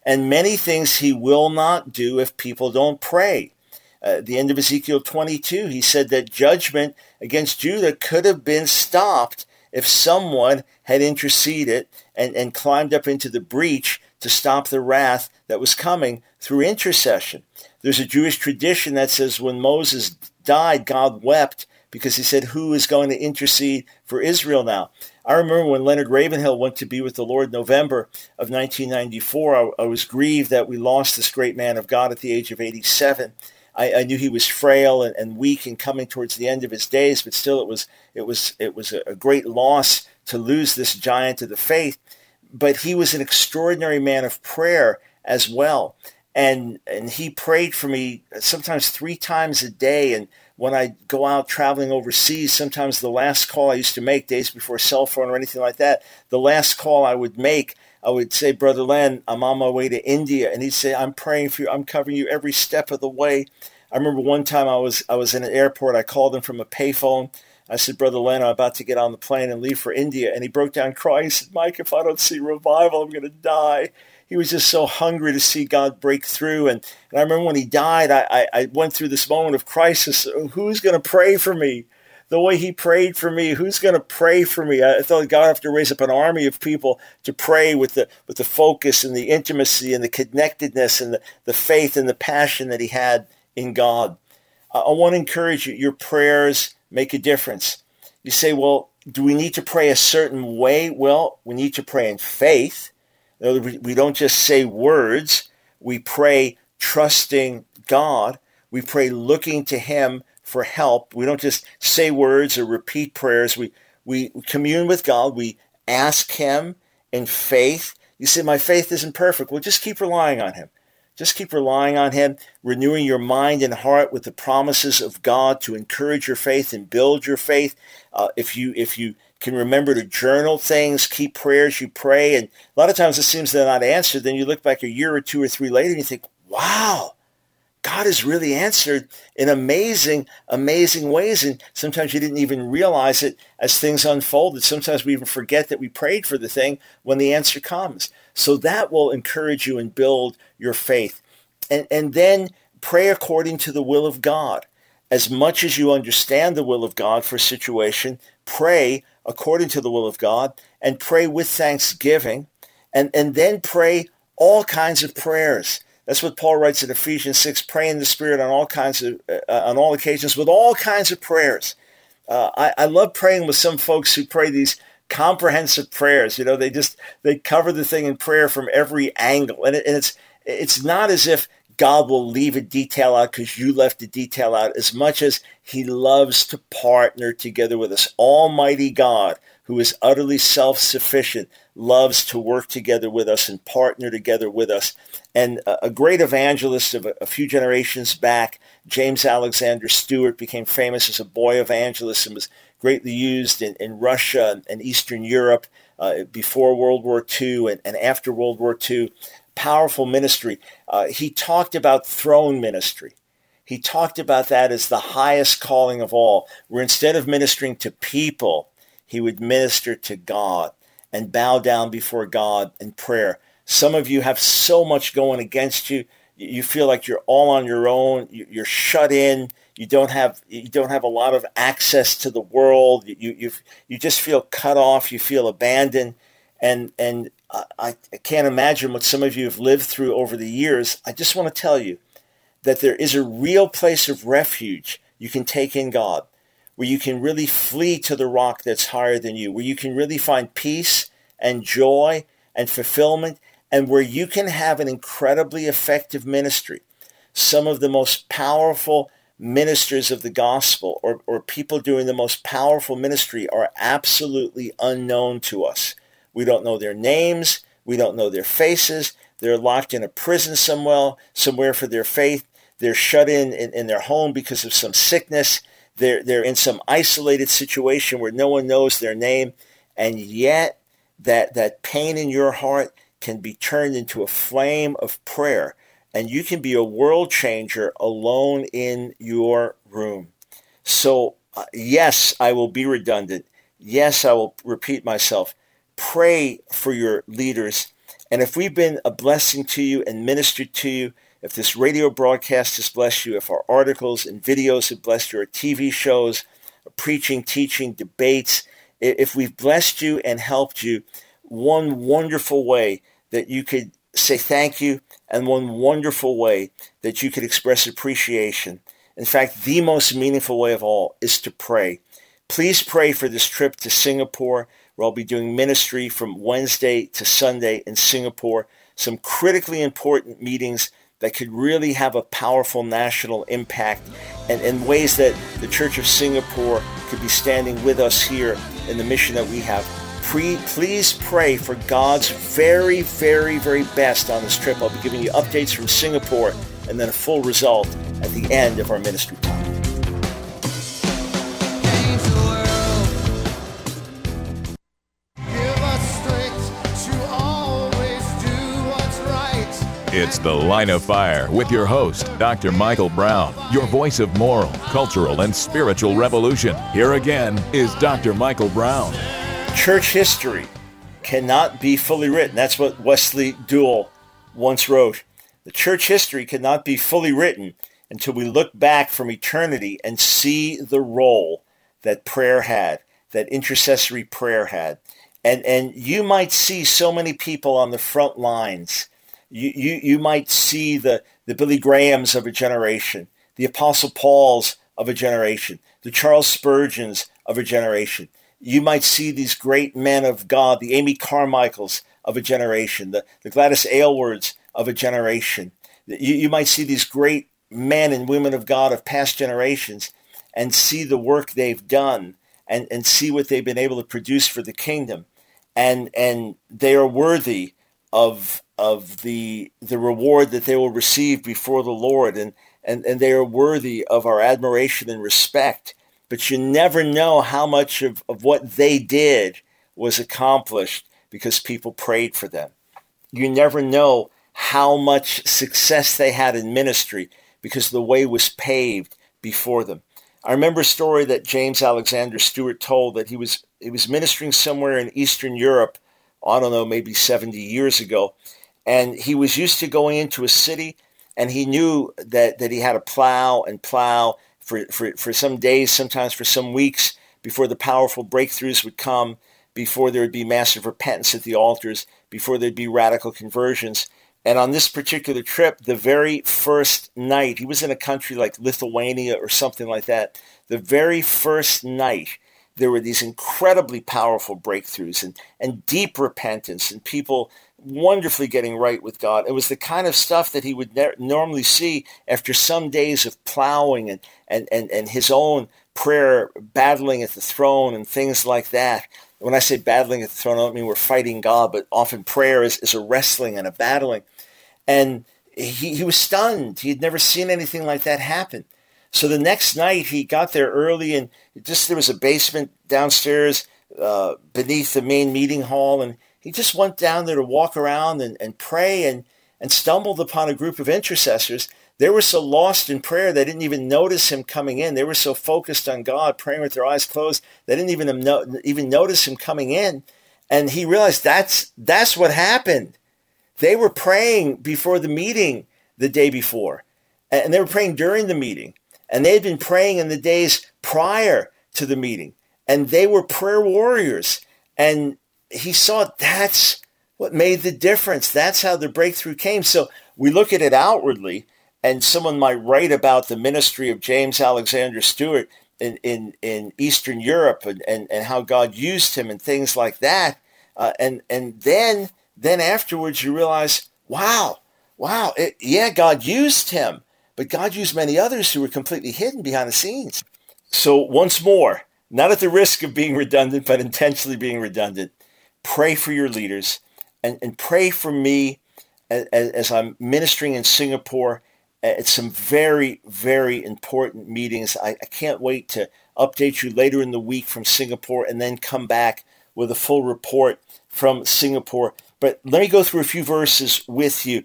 and many things he will not do if people don't pray. Uh, at the end of Ezekiel twenty-two, he said that judgment against Judah could have been stopped if someone had interceded and, and climbed up into the breach to stop the wrath that was coming through intercession. There's a Jewish tradition that says when Moses died, God wept because he said, who is going to intercede for Israel now? I remember when Leonard Ravenhill went to be with the Lord in November of nineteen ninety-four, I, I was grieved that we lost this great man of God at the age of eighty-seven. I, I knew he was frail and, and weak and coming towards the end of his days, but still it was it was it was a, a great loss to lose this giant of the faith. But he was an extraordinary man of prayer as well. And and he prayed for me sometimes three times a day. And when I go out traveling overseas, sometimes the last call I used to make, days before cell phone or anything like that, the last call I would make, I would say, Brother Len, I'm on my way to India. And he'd say, I'm praying for you. I'm covering you every step of the way. I remember one time I was I was in an airport. I called him from a payphone. I said, Brother Len, I'm about to get on the plane and leave for India. And he broke down crying. He said, Mike, if I don't see revival, I'm going to die. He was just so hungry to see God break through. And, and I remember when he died, I, I, I went through this moment of crisis. Who's going to pray for me? The way he prayed for me, who's going to pray for me? I thought God would have to raise up an army of people to pray with the with the focus and the intimacy and the connectedness and the, the faith and the passion that he had in God. Uh, I want to encourage you, your prayers make a difference. You say, well, do we need to pray a certain way? Well, we need to pray in faith. We don't just say words. We pray trusting God. We pray looking to him for help. We don't just say words or repeat prayers. We, we commune with God. We ask him in faith. You say, my faith isn't perfect. Well, just keep relying on him. Just keep relying on him, renewing your mind and heart with the promises of God to encourage your faith and build your faith. Uh, if you if you can remember to journal things, keep prayers you pray, and a lot of times it seems they're not answered. Then you look back a year or two or three later and you think, wow, God has really answered in amazing, amazing ways. And sometimes you didn't even realize it as things unfolded. Sometimes we even forget that we prayed for the thing when the answer comes. So that will encourage you and build your faith. And, and then pray according to the will of God. As much as you understand the will of God for a situation, pray according to the will of God and pray with thanksgiving. And, and then pray all kinds of prayers. That's what Paul writes in Ephesians six, pray in the Spirit on all kinds of, uh, on all occasions with all kinds of prayers. Uh, I, I love praying with some folks who pray these comprehensive prayers. You know, they just, they cover the thing in prayer from every angle. And, it, and it's, it's not as if God will leave a detail out because you left a detail out, as much as he loves to partner together with us. Almighty God, who is utterly self-sufficient, loves to work together with us and partner together with us. And a, a great evangelist of a, a few generations back, James Alexander Stewart, became famous as a boy evangelist and was greatly used in, in Russia and Eastern Europe uh, before World War Two and, and after World War Two. Powerful ministry. Uh, he talked about throne ministry. He talked about that as the highest calling of all, where instead of ministering to people, he would minister to God and bow down before God in prayer. Some of you have so much going against you. You feel like you're all on your own. You're shut in. You don't have you don't have a lot of access to the world. You you you just feel cut off. You feel abandoned, and and I, I can't imagine what some of you have lived through over the years. I just want to tell you that there is a real place of refuge you can take in God, where you can really flee to the rock that's higher than you, where you can really find peace and joy and fulfillment, and where you can have an incredibly effective ministry. Some of the most powerful ministers of the gospel, or, or people doing the most powerful ministry, are absolutely unknown to us. We don't know their names. We don't know their faces. They're locked in a prison somewhere, somewhere for their faith. They're shut in, in in their home because of some sickness. They're, they're in some isolated situation where no one knows their name. And yet that, that pain in your heart can be turned into a flame of prayer. And you can be a world changer alone in your room. So uh, yes, I will be redundant. Yes, I will repeat myself. Pray for your leaders And if we've been a blessing to you and ministered to you, if this radio broadcast has blessed you, if our articles and videos have blessed you, or T V shows, preaching, teaching, debates, if we've blessed you and helped you, one wonderful way that you could say thank you, and one wonderful way that you could express appreciation, in fact, the most meaningful way of all, is to pray. Please pray for this trip to Singapore, where I'll be doing ministry from Wednesday to Sunday in Singapore. Some critically important meetings that could really have a powerful national impact, and in ways that the Church of Singapore could be standing with us here in the mission that we have. Pre- please pray for God's very, very, very best on this trip. I'll be giving you updates from Singapore and then a full result at the end of our ministry time. It's The Line of Fire with your host, Doctor Michael Brown, your voice of moral, cultural, and spiritual revolution. Here again is Doctor Michael Brown. Church history cannot be fully written. That's what Wesley Duell once wrote. The church history cannot be fully written until we look back from eternity and see the role that prayer had, that intercessory prayer had. And, and you might see so many people on the front lines. You, you, you might see the, the Billy Grahams of a generation, the Apostle Pauls of a generation, the Charles Spurgeons of a generation. You might see these great men of God, the Amy Carmichaels of a generation, the, the Gladys Aylwards of a generation. You, you might see these great men and women of God of past generations and see the work they've done and, and see what they've been able to produce for the kingdom. And, and they are worthy of of the the reward that they will receive before the Lord, and, and, and they are worthy of our admiration and respect. But you never know how much of, of what they did was accomplished because people prayed for them. You never know how much success they had in ministry because the way was paved before them. I remember a story that James Alexander Stewart told, that he was he was ministering somewhere in Eastern Europe, I don't know, maybe seventy years ago. And he was used to going into a city, and he knew that, that he had to plow and plow for, for, for some days, sometimes for some weeks, before the powerful breakthroughs would come, before there would be massive repentance at the altars, before there'd be radical conversions. And on this particular trip, the very first night, he was in a country like Lithuania or something like that. The very first night, there were these incredibly powerful breakthroughs and, and deep repentance and people wonderfully getting right with God. It was the kind of stuff that he would ne- normally see after some days of plowing and, and, and, and his own prayer battling at the throne and things like that. When I say battling at the throne, I don't mean we're fighting God, but often prayer is, is a wrestling and a battling. And he, he was stunned. He had never seen anything like that happen. So the next night he got there early, and just there was a basement downstairs uh, beneath the main meeting hall, and he just went down there to walk around and, and pray, and, and stumbled upon a group of intercessors. They were so lost in prayer, they didn't even notice him coming in. They were so focused on God, praying with their eyes closed, they didn't even, no, even notice him coming in. And he realized that's that's what happened. They were praying before the meeting the day before, and they were praying during the meeting. And they had been praying in the days prior to the meeting, and they were prayer warriors. And he saw that's what made the difference. That's how the breakthrough came. So we look at it outwardly, and someone might write about the ministry of James Alexander Stewart in, in, in Eastern Europe and, and, and how God used him and things like that. Uh, and and then then afterwards you realize, wow, wow, it, yeah, God used him. But God used many others who were completely hidden behind the scenes. So once more, not at the risk of being redundant, but intentionally being redundant, pray for your leaders and, and pray for me as, as I'm ministering in Singapore at some very, very important meetings. I, I can't wait to update you later in the week from Singapore and then come back with a full report from Singapore. But let me go through a few verses with you.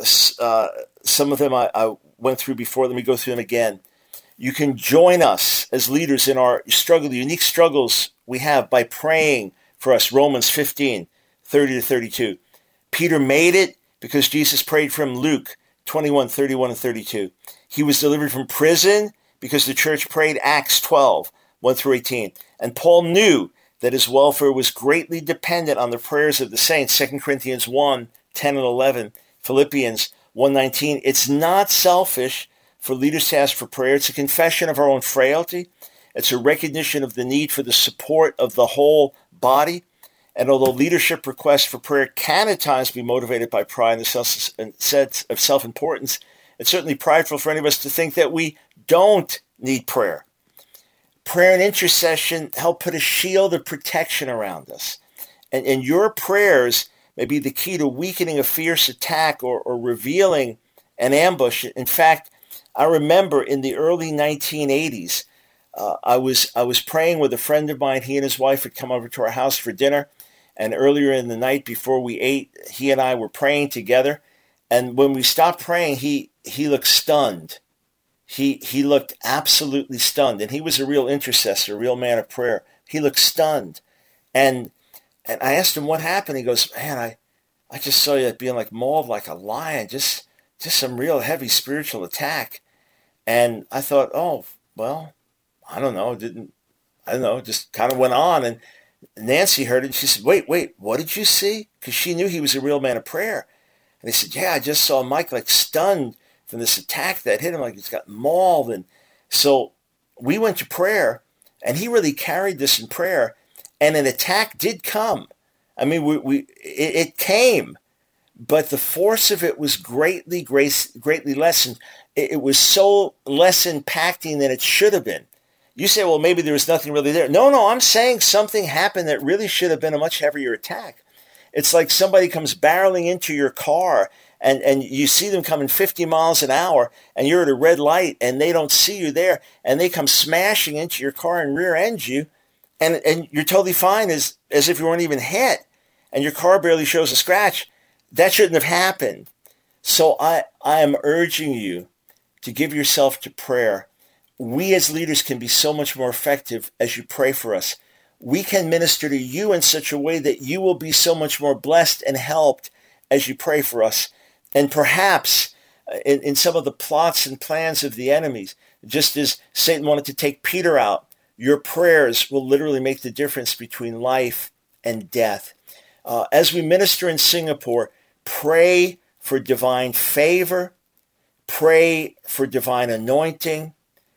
Uh, some of them I, I went through before. Let me go through them again. You can join us as leaders in our struggle, the unique struggles we have, by praying for us. Romans fifteen, thirty to thirty-two. Peter made it because Jesus prayed for him, Luke twenty-one, thirty-one and thirty-two. He was delivered from prison because the church prayed, Acts twelve, one through eighteen. And Paul knew that his welfare was greatly dependent on the prayers of the saints, Second Corinthians one, ten and eleven, Philippians one nineteen. It's not selfish for leaders to ask for prayer. It's a confession of our own frailty. It's a recognition of the need for the support of the whole body. And although leadership requests for prayer can at times be motivated by pride and the sense of self-importance, it's certainly prideful for any of us to think that we don't need prayer. Prayer and intercession help put a shield of protection around us. And, and your prayers may be the key to weakening a fierce attack or, or revealing an ambush. In fact, I remember in the early nineteen eighties, uh, I was I was praying with a friend of mine. He and his wife had come over to our house for dinner. And earlier in the night before we ate, he and I were praying together. And when we stopped praying, he he looked stunned. He he looked absolutely stunned. And he was a real intercessor, a real man of prayer. He looked stunned. And and I asked him what happened. He goes, man, I, I just saw you being like mauled like a lion, just just some real heavy spiritual attack. And I thought, oh, well, I don't know. Didn't I don't know, just kind of went on. And Nancy heard it, and she said, wait, wait, what did you see? Because she knew he was a real man of prayer. And he said, yeah, I just saw Mike like stunned from this attack that hit him, like he's got mauled. And so we went to prayer, and he really carried this in prayer, and an attack did come. I mean, we, we it, it came, but the force of it was greatly, grace, greatly lessened. It, it was so less impacting than it should have been. You say, well, maybe there was nothing really there. No, no, I'm saying something happened that really should have been a much heavier attack. It's like somebody comes barreling into your car and, and you see them coming fifty miles an hour and you're at a red light and they don't see you there and they come smashing into your car and rear end you and, and you're totally fine as, as if you weren't even hit and your car barely shows a scratch. That shouldn't have happened. So I, I am urging you to give yourself to prayer. We as leaders can be so much more effective as you pray for us. We can minister to you in such a way that you will be so much more blessed and helped as you pray for us. And perhaps in, in some of the plots and plans of the enemies, just as Satan wanted to take Peter out, your prayers will literally make the difference between life and death. Uh, as we minister in Singapore, pray for divine favor, pray for divine anointing,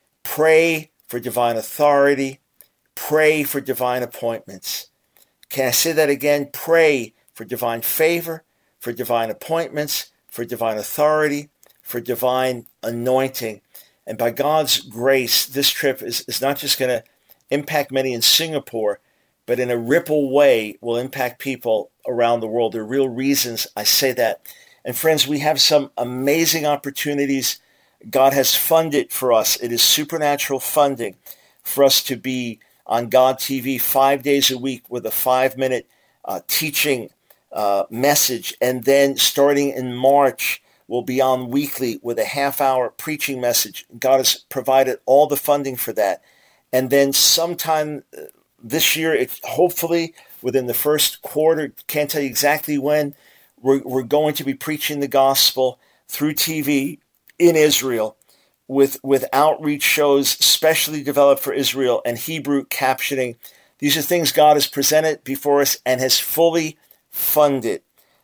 pray for divine authority. Pray for divine appointments. Can I say that again? Pray for divine favor, for divine appointments, for divine authority, for divine anointing. And by God's grace, this trip is, is not just going to impact many in Singapore, but in a ripple way will impact people around the world. There are real reasons I say that. And friends, we have some amazing opportunities God has funded for us. It is supernatural funding for us to be on God T V five days a week with a five-minute uh, teaching uh, message. And then starting in March, we'll be on weekly with a half-hour preaching message. God has provided all the funding for that. And then sometime this year, it, hopefully within the first quarter, can't tell you exactly when, we're, we're going to be preaching the gospel through T V in Israel with, with outreach shows specially developed for Israel and Hebrew captioning. These are things God has presented before us and has fully funded.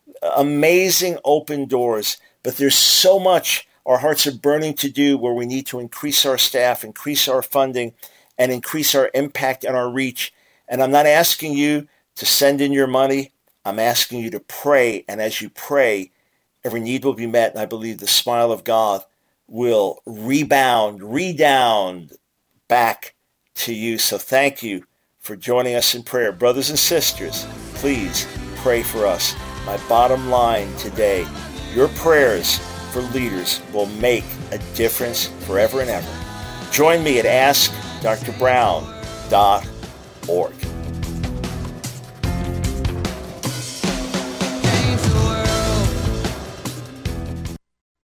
Amazing open doors, but there's so much our hearts are burning to do where we need to increase our staff, increase our funding, and increase our impact and our reach. And I'm not asking you to send in your money. I'm asking you to pray. And as you pray, every need will be met. And I believe the smile of God will rebound, redound back to you. So thank you for joining us in prayer. Brothers and sisters, please pray for us. My bottom line today, your prayers for leaders will make a difference forever and ever. Join me at ask dr brown dot org.